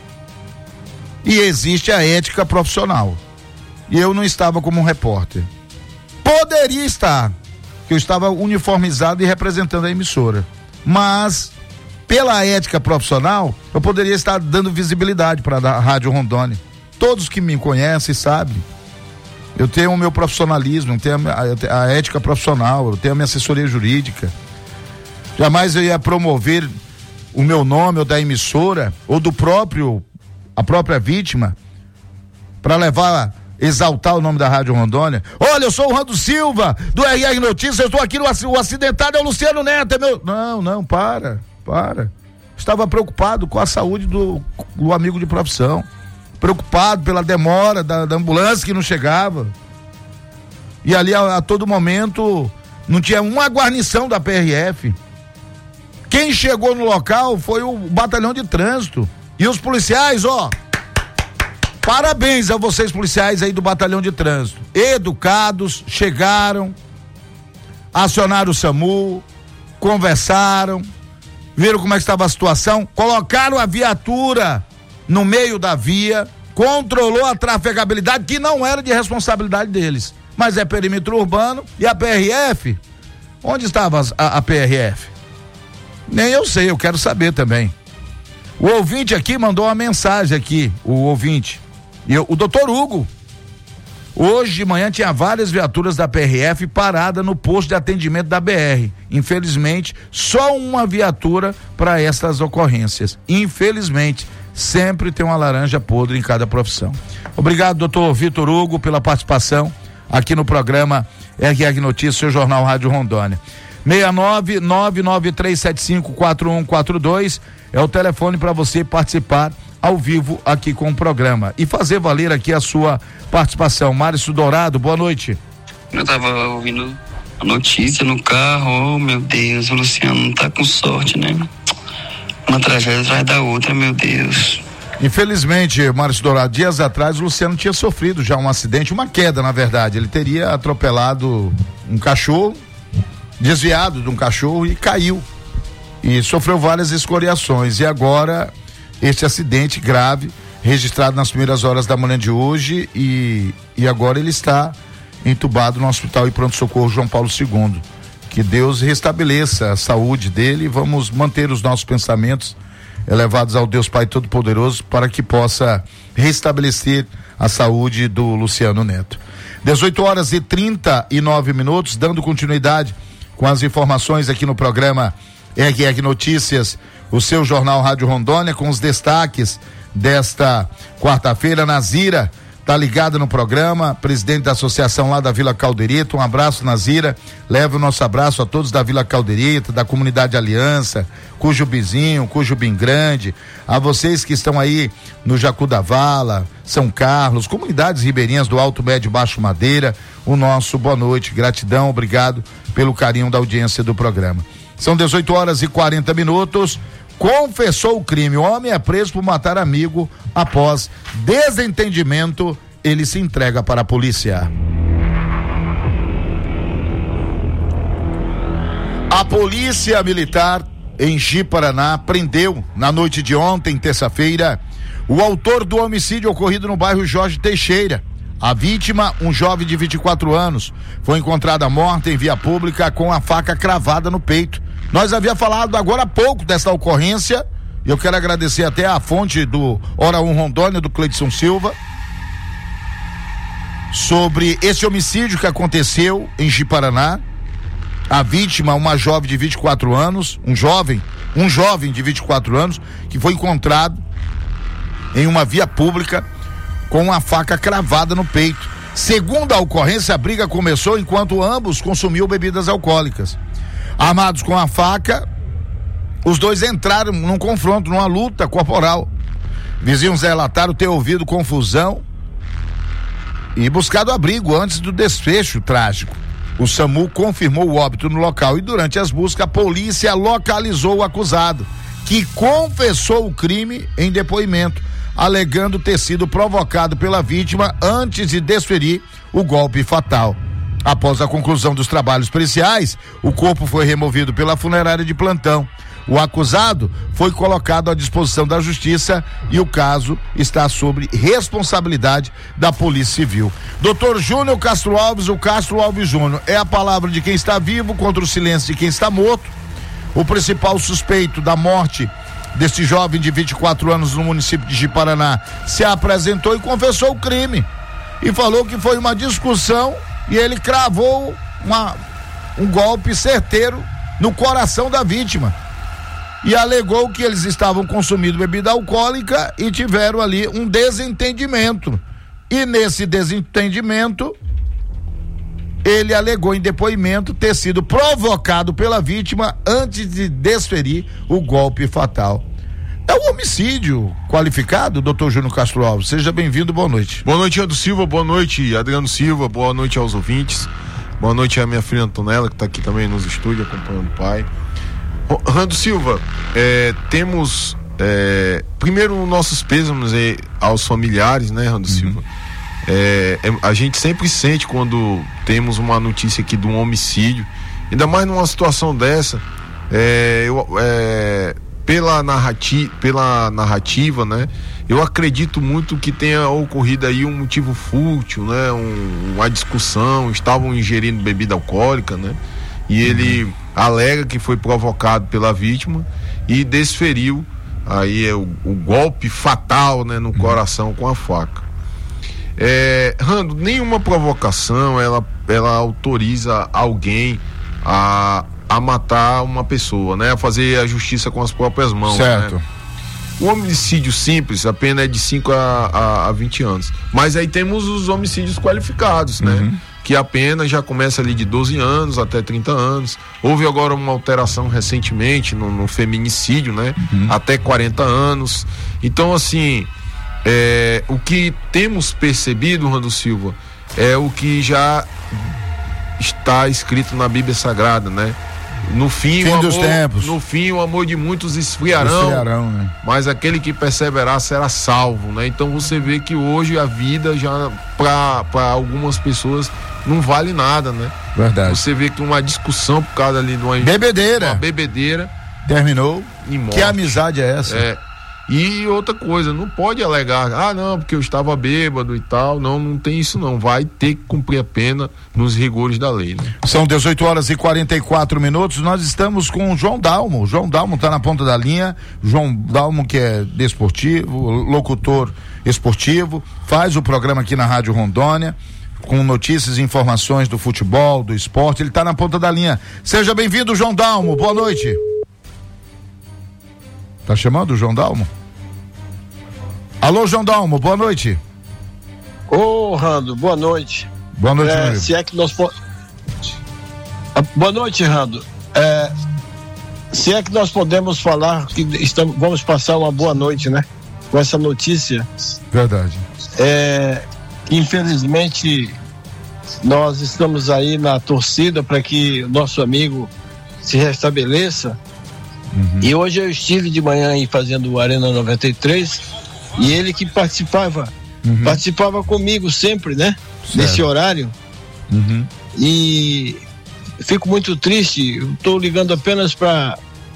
E existe a ética profissional. E eu não estava como um repórter. Poderia estar. Eu estava uniformizado e representando a emissora. Mas, pela ética profissional, eu poderia estar dando visibilidade para a Rádio Rondônia. Todos que me conhecem sabem. Eu tenho o meu profissionalismo, eu tenho a, a ética profissional, eu tenho a minha assessoria jurídica. Jamais eu ia promover o meu nome ou da emissora ou do próprio, a própria vítima, para levar, exaltar o nome da Rádio Rondônia. Olha, eu sou o Rando Silva, do R R Notícias, eu estou aqui, no, o acidentado é o Luciano Neto, é meu... Não, não, para, para. Estava preocupado com a saúde do, do amigo de profissão. Preocupado pela demora da, da ambulância que não chegava. E ali a, a todo momento não tinha uma guarnição da P R F. Quem chegou no local foi o batalhão de trânsito. E os policiais, ó, parabéns a vocês policiais aí do batalhão de trânsito. Educados, chegaram, acionaram o SAMU, conversaram, viram como é que estava a situação, colocaram a viatura no meio da via, controlou a trafegabilidade, que não era de responsabilidade deles, mas é perímetro urbano. E a P R F, onde estava a, a P R F? Nem eu sei, eu quero saber também. O ouvinte aqui mandou uma mensagem aqui, o ouvinte, e eu, o doutor Hugo, hoje de manhã tinha várias viaturas da P R F parada no posto de atendimento da B R. Infelizmente, só uma viatura para essas ocorrências. Infelizmente, sempre tem uma laranja podre em cada profissão. Obrigado, doutor Vitor Hugo, pela participação aqui no programa R R Notícias, seu jornal Rádio Rondônia. seis nove nove nove três sete cinco quatro um quatro dois é o telefone para você participar ao vivo aqui com o programa e fazer valer aqui a sua participação. Márcio Dourado, boa noite. Eu tava ouvindo a notícia no carro, oh meu Deus, o Luciano não tá com sorte, né? Uma tragédia atrás da outra, meu Deus. Infelizmente, Márcio Dourado, dias atrás o Luciano tinha sofrido já um acidente, uma queda na verdade. Ele teria atropelado um cachorro, desviado de um cachorro e caiu. E sofreu várias escoriações. E agora, este acidente grave, registrado nas primeiras horas da manhã de hoje, e, e agora ele está entubado no Hospital e Pronto-Socorro João Paulo segundo. Que Deus restabeleça a saúde dele e vamos manter os nossos pensamentos elevados ao Deus Pai Todo-Poderoso para que possa restabelecer a saúde do Luciano Neto. dezoito horas e trinta e nove minutos, dando continuidade com as informações aqui no programa R R Notícias, o seu jornal Rádio Rondônia, com os destaques desta quarta-feira. Nazira tá ligada no programa, presidente da associação lá da Vila Calderito. Um abraço, Nazira. Leva o nosso abraço a todos da Vila Calderito, da comunidade Aliança, Cujubizinho, Cujubim Grande, a vocês que estão aí no Jacu da Vala, São Carlos, comunidades ribeirinhas do Alto, Médio, Baixo Madeira. O nosso boa noite, gratidão, obrigado pelo carinho da audiência do programa. São dezoito horas e quarenta minutos. Confessou o crime. O homem é preso por matar amigo. Após desentendimento, ele se entrega para a polícia. A polícia militar em Ji-Paraná prendeu na noite de ontem, terça-feira, o autor do homicídio ocorrido no bairro Jorge Teixeira. A vítima, um jovem de vinte e quatro anos, foi encontrada morta em via pública com a faca cravada no peito. Nós havia falado agora há pouco dessa ocorrência, e eu quero agradecer até a fonte do Hora um Rondônia, do Cleidson Silva, sobre esse homicídio que aconteceu em Ji-Paraná. A vítima, uma jovem de vinte e quatro anos, um jovem, um jovem de vinte e quatro anos, que foi encontrado em uma via pública com uma faca cravada no peito. Segundo a ocorrência, a briga começou enquanto ambos consumiam bebidas alcoólicas. Armados com a faca, os dois entraram num confronto, numa luta corporal. Vizinhos relataram ter ouvido confusão e buscado abrigo antes do desfecho trágico. O SAMU confirmou o óbito no local e durante as buscas a polícia localizou o acusado, que confessou o crime em depoimento, alegando ter sido provocado pela vítima antes de desferir o golpe fatal. Após a conclusão dos trabalhos periciais, o corpo foi removido pela funerária de plantão. O acusado foi colocado à disposição da justiça e o caso está sob responsabilidade da Polícia Civil. doutor Júnior Castro Alves, o Castro Alves Júnior, é a palavra de quem está vivo contra o silêncio de quem está morto. O principal suspeito da morte deste jovem de vinte e quatro anos no município de Ji-Paraná se apresentou e confessou o crime. E falou que foi uma discussão e ele cravou uma, um golpe certeiro no coração da vítima. E alegou que eles estavam consumindo bebida alcoólica e tiveram ali um desentendimento. E nesse desentendimento, ele alegou em depoimento ter sido provocado pela vítima antes de desferir o golpe fatal. É um homicídio qualificado, doutor Júnior Castro Alves. Seja bem-vindo, boa noite. Boa noite, Ado Silva, boa noite, Adriano Silva, boa noite aos ouvintes. Boa noite à minha filha Antonella, que está aqui também nos estúdios acompanhando o pai. Rando Silva, é, temos é, primeiro nossos pêsames é, aos familiares, né, Rando uhum. Silva? É, é, a gente sempre sente quando temos uma notícia aqui de um homicídio, ainda mais numa situação dessa, é, eu, é, pela, narrati, pela narrativa, né? Eu acredito muito que tenha ocorrido aí um motivo fútil, né? Um, uma discussão, estavam ingerindo bebida alcoólica, né? E ele uhum. alega que foi provocado pela vítima e desferiu aí é, o, o golpe fatal, né? No uhum. coração com a faca. É, Rando, nenhuma provocação ela, ela autoriza alguém a, a matar uma pessoa, né? A fazer a justiça com as próprias mãos. Certo. Né? O homicídio simples, a pena é de cinco a vinte anos. Mas aí temos os homicídios qualificados, né? Uhum. Que a pena já começa ali de doze anos até trinta anos. Houve agora uma alteração recentemente no, no feminicídio, né? Uhum. Até quarenta anos. Então, assim, é, o que temos percebido, Rando Silva, é o que já está escrito na Bíblia Sagrada, né? No fim, fim o amor, dos tempos. No fim, o amor de muitos esfriarão, esfriarão né? Mas aquele que perseverar será salvo, né? Então você vê que hoje a vida já para algumas pessoas não vale nada, né? Verdade. Você vê que uma discussão por causa ali de uma bebedeira, uma bebedeira terminou. E morte. Que amizade é essa? É. E outra coisa, não pode alegar, ah não, porque eu estava bêbado e tal, não, não tem isso não, vai ter que cumprir a pena nos rigores da lei, né? São dezoito horas e quarenta e quatro minutos, nós estamos com o João Dalmo, o João Dalmo está na ponta da linha, João Dalmo que é desportivo, locutor esportivo, faz o programa aqui na Rádio Rondônia, com notícias e informações do futebol, do esporte, ele está na ponta da linha. Seja bem-vindo, João Dalmo, boa noite. Tá chamando o João Dalmo? Alô, João Dalmo, boa noite. Ô, Rando, boa noite. Boa noite, é, meu se é que nós po... Boa noite, Rando. É, se é que nós podemos falar que estamos, vamos passar uma boa noite, né? Com essa notícia. Verdade. É, infelizmente, nós estamos aí na torcida para que o nosso amigo se restabeleça. Uhum. E hoje eu estive de manhã aí fazendo o Arena noventa e três e ele que participava, uhum. participava comigo sempre, né? Certo. Nesse horário. Uhum. E fico muito triste, eu estou ligando apenas para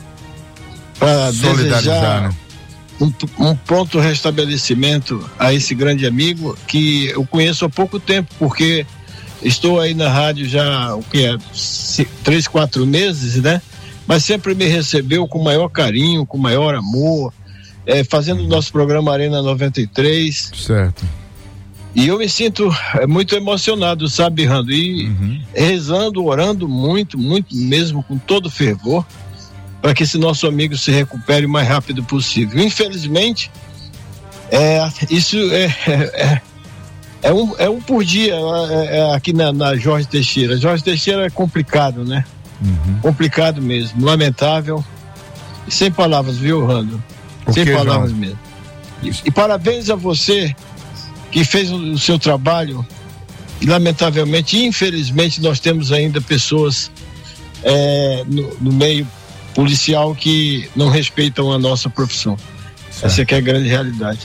para desejar né? um, um pronto restabelecimento a esse grande amigo que eu conheço há pouco tempo, porque estou aí na rádio já o que é três, quatro meses, né? Mas sempre me recebeu com maior carinho, com maior amor, é, fazendo o nosso programa Arena noventa e três. Certo. E eu me sinto é, muito emocionado, sabe, Rando? E uhum. rezando, orando muito, muito mesmo, com todo fervor, para que esse nosso amigo se recupere o mais rápido possível. Infelizmente, é, isso é, é, é, um, é um por dia é, é aqui na, na Jorge Teixeira. Jorge Teixeira é complicado, né? Uhum. Complicado mesmo, lamentável. E sem palavras, viu, Rando? Sem que, palavras João? mesmo. E, e parabéns a você que fez o, o seu trabalho. E lamentavelmente, infelizmente, nós temos ainda pessoas é, no, no meio policial que não respeitam a nossa profissão. Certo. Essa aqui é a grande realidade.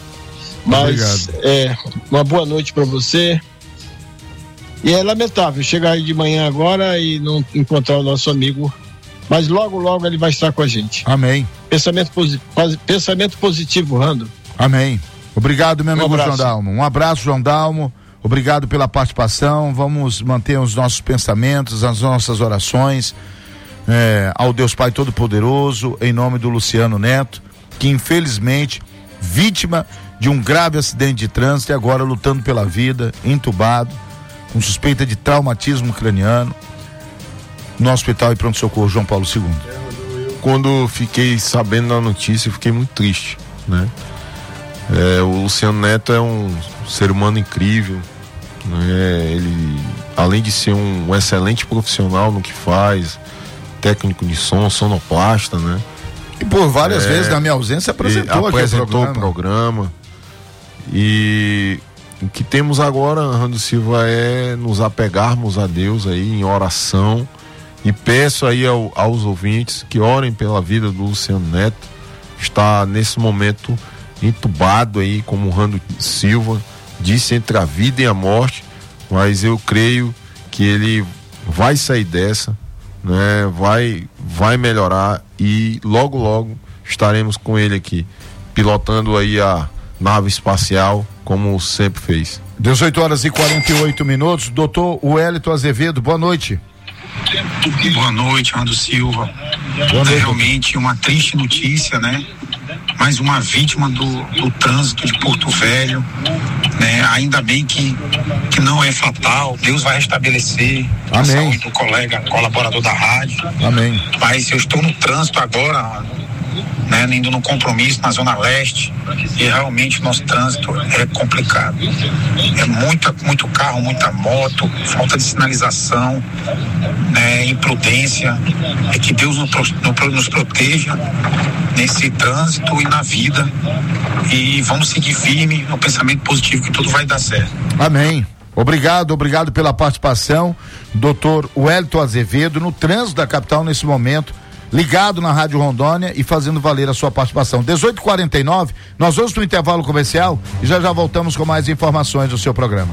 Mas é, uma boa noite para você. E é lamentável chegar aí de manhã agora e não encontrar o nosso amigo, mas logo, logo ele vai estar com a gente. Amém. Pensamento, posi- pensamento positivo, Rando. Amém. Obrigado, meu amigo um João Dalmo. Um abraço, João Dalmo. Obrigado pela participação. Vamos manter os nossos pensamentos, as nossas orações é, ao Deus Pai Todo-Poderoso, em nome do Luciano Neto, que infelizmente, vítima de um grave acidente de trânsito e agora lutando pela vida, entubado, com suspeita de traumatismo craniano, no Hospital e Pronto-Socorro João Paulo segundo. Quando fiquei sabendo da notícia, eu fiquei muito triste, né? É, o Luciano Neto é um ser humano incrível, né? Ele, além de ser um, um excelente profissional no que faz, técnico de som, sonoplasta, né? E por várias é, vezes na minha ausência apresentou, apresentou aqui o programa. o programa. E o que temos agora, Rando Silva, é nos apegarmos a Deus aí em oração, e peço aí ao, aos ouvintes que orem pela vida do Luciano Neto. Está nesse momento entubado aí, como o Rando Silva disse, entre a vida e a morte, mas eu creio que ele vai sair dessa, né? Vai, vai melhorar e logo, logo estaremos com ele aqui, pilotando aí a nave espacial, como sempre fez. dezoito horas e quarenta e oito minutos. Doutor Wellington Azevedo, boa noite. Boa noite, Rando Silva. Boa noite. É realmente uma triste notícia, né? Mais uma vítima do, do trânsito de Porto Velho, né? Ainda bem que, que não é fatal. Deus vai restabelecer a saúde do colega colaborador da rádio. Amém. Mas eu estou no trânsito agora, né, indo no compromisso na Zona Leste, e realmente o nosso trânsito é complicado. É muita, muito carro, muita moto, falta de sinalização, né, imprudência. É que Deus nos, nos proteja nesse trânsito e na vida, e vamos seguir firme no pensamento positivo que tudo vai dar certo. Amém. Obrigado, obrigado pela participação, doutor Wellington Azevedo, no trânsito da capital nesse momento, ligado na Rádio Rondônia e fazendo valer a sua participação. dezoito e quarenta e nove, nós vamos no intervalo comercial e já já voltamos com mais informações do seu programa.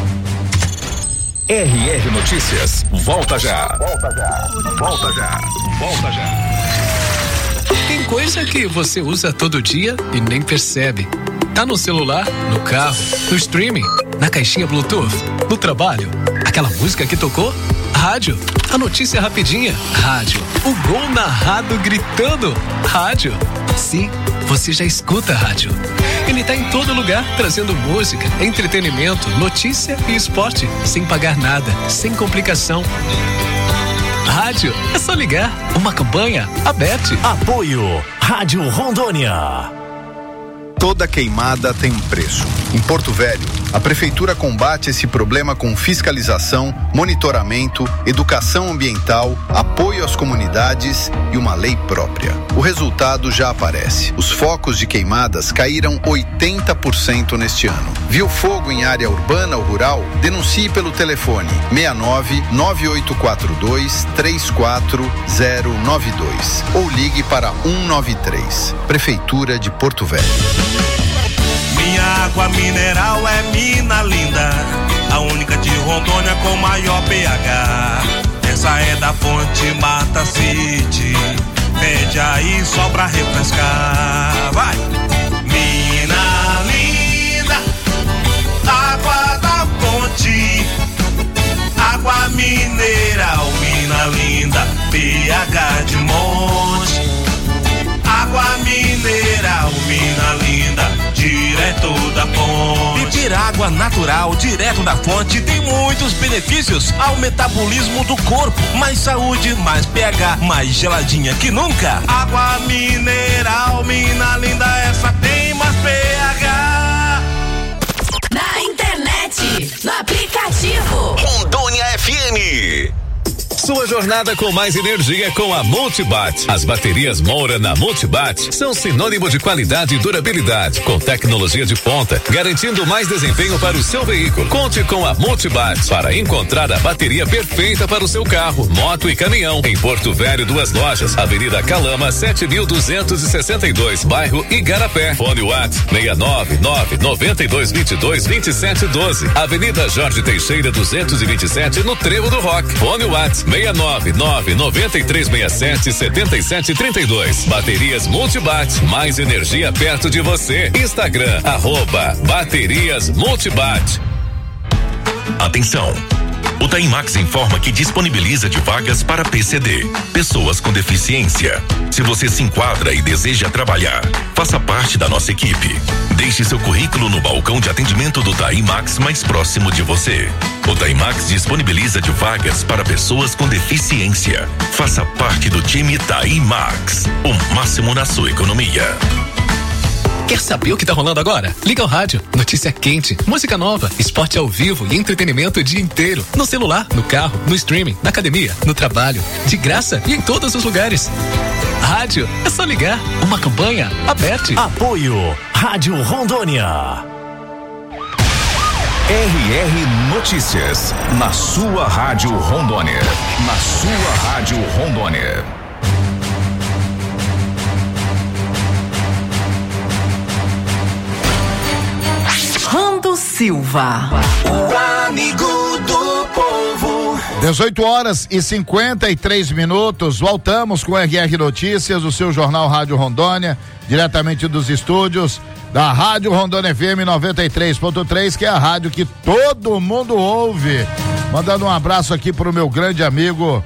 R R Notícias, volta já. Volta já. Volta já. Volta já. Tem coisa que você usa todo dia e nem percebe. Tá no celular, no carro, no streaming, na caixinha Bluetooth, no trabalho. Aquela música que tocou? Rádio. A notícia rapidinha? Rádio. O gol narrado gritando? Rádio. Sim, você já escuta a rádio. Ele tá em todo lugar, trazendo música, entretenimento, notícia e esporte, sem pagar nada, sem complicação. Rádio, é só ligar. Uma campanha aberta. Apoio Rádio Rondônia. Toda queimada tem um preço. Em Porto Velho, A Prefeitura combate esse problema com fiscalização, monitoramento, educação ambiental, apoio às comunidades e uma lei própria. O resultado já aparece. Os focos de queimadas caíram oitenta por cento neste ano. Viu fogo em área urbana ou rural? Denuncie pelo telefone seis nove nove oito quatro dois três quatro zero nove dois ou ligue para um nove três. Prefeitura de Porto Velho. Minha água mineral é mina linda, a única de Rondônia com maior pH. Essa é da fonte Mata City, pede aí só pra refrescar. Vai! Mina linda, água da fonte, água mineral, mina linda, pH de monte. Água mineral, mina linda, direto da fonte. Beber água natural, direto da fonte, tem muitos benefícios ao metabolismo do corpo. Mais saúde, mais pH, mais geladinha que nunca. Água mineral, mina linda, essa tem mais pH. Na internet, no aplicativo Rondônia F M. Sua jornada com mais energia com a Multibat. As baterias Moura na Multibat são sinônimo de qualidade e durabilidade, com tecnologia de ponta, garantindo mais desempenho para o seu veículo. Conte com a Multibat para encontrar a bateria perfeita para o seu carro, moto e caminhão. Em Porto Velho, duas lojas, Avenida Calama, sete mil duzentos e sessenta e dois, bairro Igarapé. Fone WhatsApp seis nove nove nove dois dois dois vinte e sete doze. Avenida Jorge Teixeira duzentos e vinte e sete, no Trevo do Rock. Fone WhatsApp seis nove nove nove três seis sete sete sete três dois. Baterias Multibat, mais energia perto de você. Instagram, arroba Baterias Multibat. Atenção! O Taimax informa que disponibiliza de vagas para P C D, pessoas com deficiência. Se você se enquadra e deseja trabalhar, faça parte da nossa equipe. Deixe seu currículo no balcão de atendimento do Taimax mais próximo de você. O Taimax disponibiliza de vagas para pessoas com deficiência. Faça parte do time Taimax, o máximo na sua economia. Quer saber o que tá rolando agora? Liga ao rádio, notícia quente, música nova, esporte ao vivo e entretenimento o dia inteiro. No celular, no carro, no streaming, na academia, no trabalho, de graça e em todos os lugares. Rádio, é só ligar. Uma campanha aberta. Apoio Rádio Rondônia. R R Notícias, na sua Rádio Rondônia. Na sua Rádio Rondônia. Rando Silva. O amigo do povo. dezoito horas e cinquenta e três minutos. Voltamos com o R R Notícias, o seu jornal Rádio Rondônia, diretamente dos estúdios da Rádio Rondônia F M noventa e três ponto três, que é a rádio que todo mundo ouve. Mandando um abraço aqui pro meu grande amigo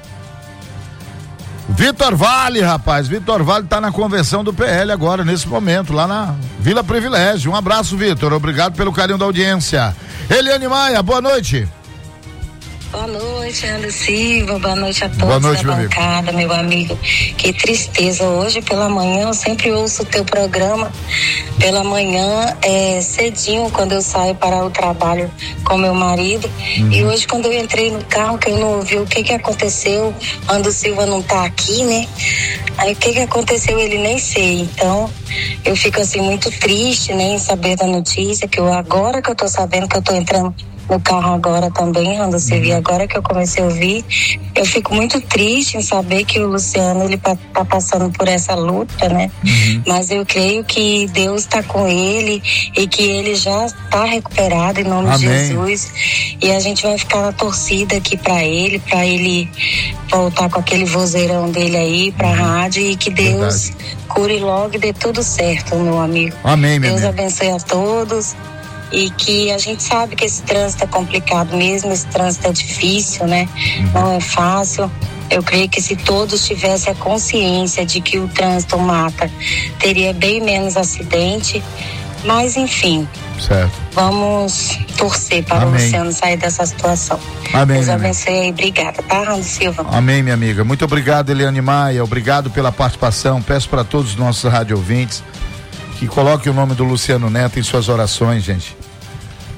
Vitor Vale, rapaz. Vitor Vale tá na convenção do P L agora, nesse momento, lá na Vila Privilégio. Um abraço, Vitor. Obrigado pelo carinho da audiência. Eliane Maia, boa noite. Boa noite, Ana Silva, boa noite a todos boa noite, da meu bancada, amigo. meu amigo. Que tristeza, hoje pela manhã, eu sempre ouço o teu programa pela manhã, é, cedinho, quando eu saio para o trabalho com meu marido, uhum. E hoje quando eu entrei no carro, que eu não ouvi o que que aconteceu, Ando Silva não tá aqui, né? Aí o que que aconteceu, ele nem sei, então eu fico assim muito triste, né, em saber da notícia, que eu agora que eu tô sabendo que eu tô entrando no carro agora também, Rando Silva, e agora que eu comecei a ouvir, eu fico muito triste em saber que o Luciano, ele tá, tá passando por essa luta, né? Uhum. Mas eu creio que Deus tá com ele e que ele já tá recuperado em nome Amém. de Jesus, e a gente vai ficar na torcida aqui pra ele, pra ele voltar com aquele vozeirão dele aí pra uhum. rádio, e que Deus Verdade. cure logo e dê tudo certo, meu amigo. Amém, meu Deus amigo. abençoe a todos. E que a gente sabe que esse trânsito é complicado mesmo, esse trânsito é difícil, né? Não é fácil. Eu creio que se todos tivessem a consciência de que o trânsito mata, teria bem menos acidente. Mas, enfim, certo. Vamos torcer para Amém. o Luciano sair dessa situação. Amém. Deus abençoe aí. Obrigada, tá, Rando Silva? Amém, minha amiga. Muito obrigado, Eliane Maia. Obrigado pela participação. Peço para todos os nossos rádio ouvintes que coloque o nome do Luciano Neto em suas orações, gente.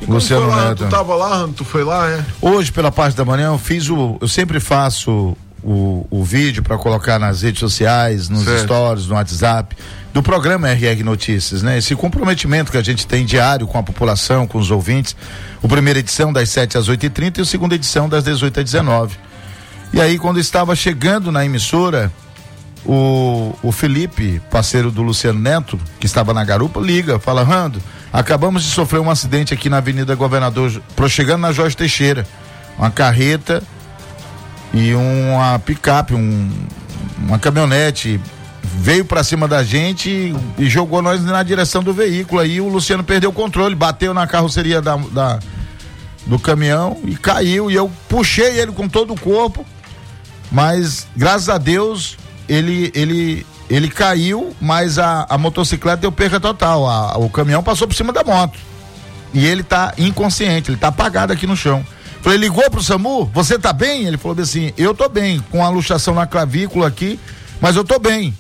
Luciano lá, Neto. Tu tava lá, tu foi lá, é? Hoje, pela parte da manhã, eu fiz o. Eu sempre faço o, o vídeo para colocar nas redes sociais, nos certo. stories, no WhatsApp, do programa R R Notícias, né? Esse comprometimento que a gente tem diário com a população, com os ouvintes. O primeira edição das sete às oito e trinta e a segunda edição das dezoito às dezenove. E aí, quando estava chegando na emissora, o, o Felipe, parceiro do Luciano Neto, que estava na garupa, liga, fala: Rando, acabamos de sofrer um acidente aqui na Avenida Governador, chegando na Jorge Teixeira. Uma carreta e uma picape, um, uma caminhonete veio pra cima da gente e, e jogou nós na direção do veículo. Aí o Luciano perdeu o controle, bateu na carroceria da, da, do caminhão e caiu. E eu puxei ele com todo o corpo, mas graças a Deus ele, ele, ele caiu, mas a, a motocicleta deu perca total. A, o caminhão passou por cima da moto e ele tá inconsciente, ele tá apagado aqui no chão. Falei, ligou pro SAMU? Você tá bem? Ele falou assim: eu tô bem, com a luxação na clavícula aqui, mas eu tô bem.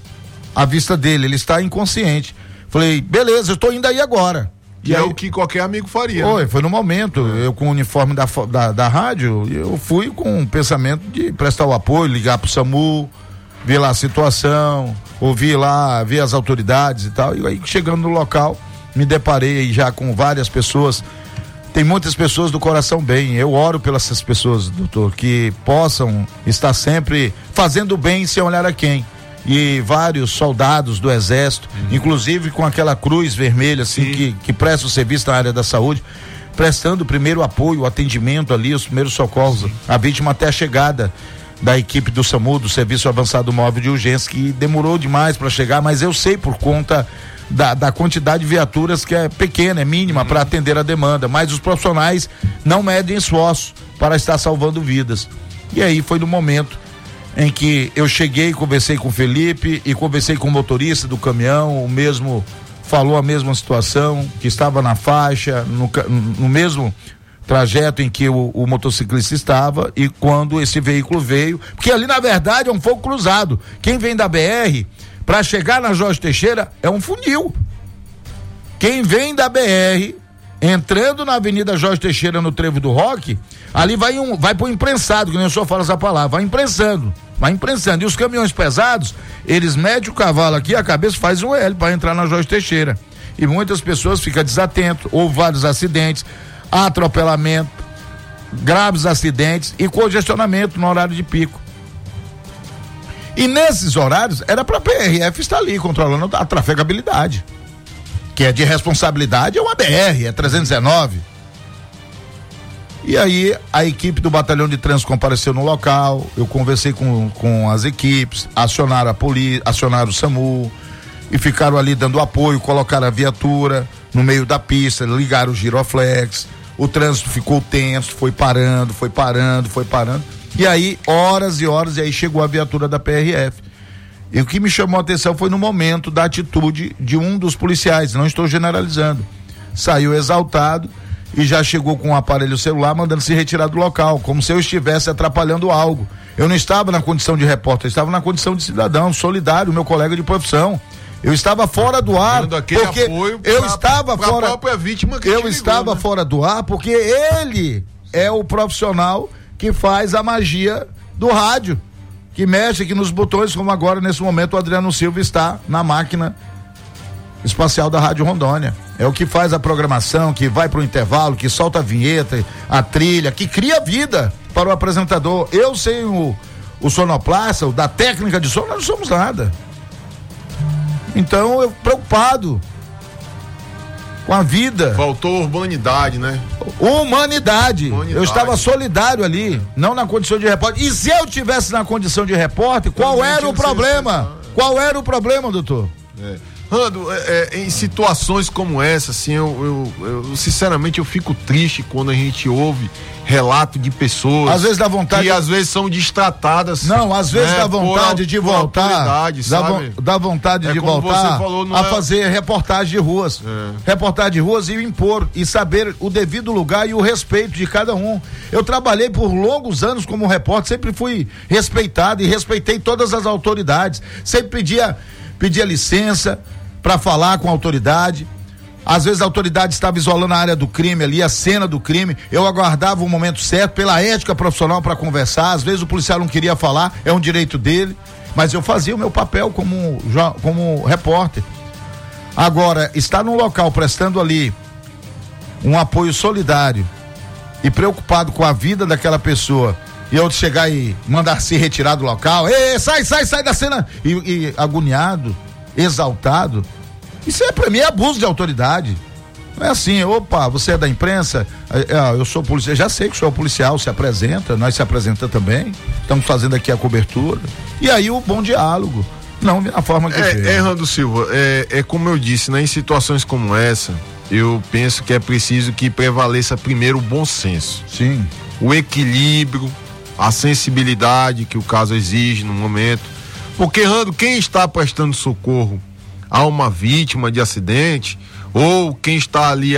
A vista dele, ele está inconsciente. Falei, beleza, eu tô indo aí agora. Que e é aí, o que qualquer amigo faria. Foi, né? foi no momento, eu com o uniforme da, da, da rádio, eu fui com o pensamento de prestar o apoio, ligar pro SAMU, ver lá a situação, ouvir lá, ver as autoridades e tal. E aí, chegando no local, me deparei já com várias pessoas. Tem muitas pessoas do coração bem. Eu oro pelas essas pessoas, doutor, que possam estar sempre fazendo bem sem olhar a quem. E vários soldados do Exército, uhum. inclusive com aquela cruz vermelha, assim, que, que presta o serviço na área da saúde, prestando o primeiro apoio, o atendimento ali, os primeiros socorros, Sim. a vítima até a chegada da equipe do SAMU, do Serviço Avançado Móvel de Urgência, que demorou demais para chegar, mas eu sei por conta Da, da quantidade de viaturas que é pequena, é mínima uhum. para atender a demanda, mas os profissionais não medem esforço para estar salvando vidas. E aí foi no momento em que eu cheguei, conversei com o Felipe e conversei com o motorista do caminhão, o mesmo falou a mesma situação, que estava na faixa, no, no mesmo trajeto em que o, o motociclista estava, e quando esse veículo veio, porque ali na verdade é um fogo cruzado. Quem vem da B R para chegar na Jorge Teixeira é um funil. Quem vem da B R entrando na Avenida Jorge Teixeira, no Trevo do Roque, ali vai um, vai pro imprensado, que nem o senhor fala essa palavra, vai imprensando, vai imprensando. E os caminhões pesados, eles medem o cavalo aqui, a cabeça faz um L para entrar na Jorge Teixeira. E muitas pessoas ficam desatentas, houve vários acidentes, atropelamento, graves acidentes e congestionamento no horário de pico. E nesses horários, era para a P R F estar ali, controlando a trafegabilidade. Que é de responsabilidade, é uma B R, é trezentos e dezenove. E aí, a equipe do Batalhão de Trânsito compareceu no local, eu conversei com, com as equipes, acionaram a polícia, acionaram o SAMU, e ficaram ali dando apoio, colocaram a viatura no meio da pista, ligaram o giroflex, o trânsito ficou tenso, foi parando, foi parando, foi parando. E aí, horas e horas, e aí chegou a viatura da P R F. E o que me chamou a atenção foi no momento da atitude de um dos policiais, não estou generalizando. Saiu exaltado e já chegou com um aparelho celular mandando se retirar do local, como se eu estivesse atrapalhando algo. Eu não estava na condição de repórter, eu estava na condição de cidadão, solidário, meu colega de profissão. Eu estava fora do ar, porque eu pra, estava pra fora. Própria vítima que eu ligou, estava né? fora do ar, porque ele é o profissional que faz a magia do rádio, que mexe aqui nos botões, como agora nesse momento o Adriano Silva está na máquina espacial da Rádio Rondônia. É o que faz a programação, que vai para o intervalo, que solta a vinheta, a trilha, que cria vida para o apresentador. Eu sem o, o sonoplasta, o da técnica de som, nós não somos nada. Então eu preocupado com a vida. Faltou urbanidade, né? Humanidade. Humanidade. Eu estava solidário ali, não na condição de repórter. E se eu tivesse na condição de repórter, qual era o problema? Qual era o problema, doutor? É. Rando, é, é, em situações como essa, assim, eu, eu, eu sinceramente eu fico triste quando a gente ouve relato de pessoas às vezes dá vontade que às vezes são destratadas. Não, às vezes né, dá vontade por, de voltar. Dá, vo, dá vontade é de voltar falou, a é... fazer reportagem de ruas. É. Reportagem de ruas e impor e saber o devido lugar e o respeito de cada um. Eu trabalhei por longos anos como repórter, sempre fui respeitado e respeitei todas as autoridades. Sempre pedia, pedia licença para falar com a autoridade. Às vezes a autoridade estava isolando a área do crime ali, a cena do crime. Eu aguardava o momento certo pela ética profissional para conversar. Às vezes o policial não queria falar, é um direito dele, mas eu fazia o meu papel como, como repórter. Agora, estar num local prestando ali um apoio solidário e preocupado com a vida daquela pessoa, e eu chegar e mandar se retirar do local, ei, sai, sai, sai da cena, e, e agoniado, exaltado, isso é pra mim é abuso de autoridade. Não é assim, opa, você é da imprensa, eu sou policial, já sei que o senhor é policial, se apresenta, nós se apresentamos também, estamos fazendo aqui a cobertura, e aí o bom diálogo, não a forma que é, fez. É, Rando Silva, é, é como eu disse, né, em situações como essa, eu penso que é preciso que prevaleça primeiro o bom senso. Sim. O equilíbrio, a sensibilidade que o caso exige no momento, porque, Rando, quem está prestando socorro a uma vítima de acidente, ou quem está ali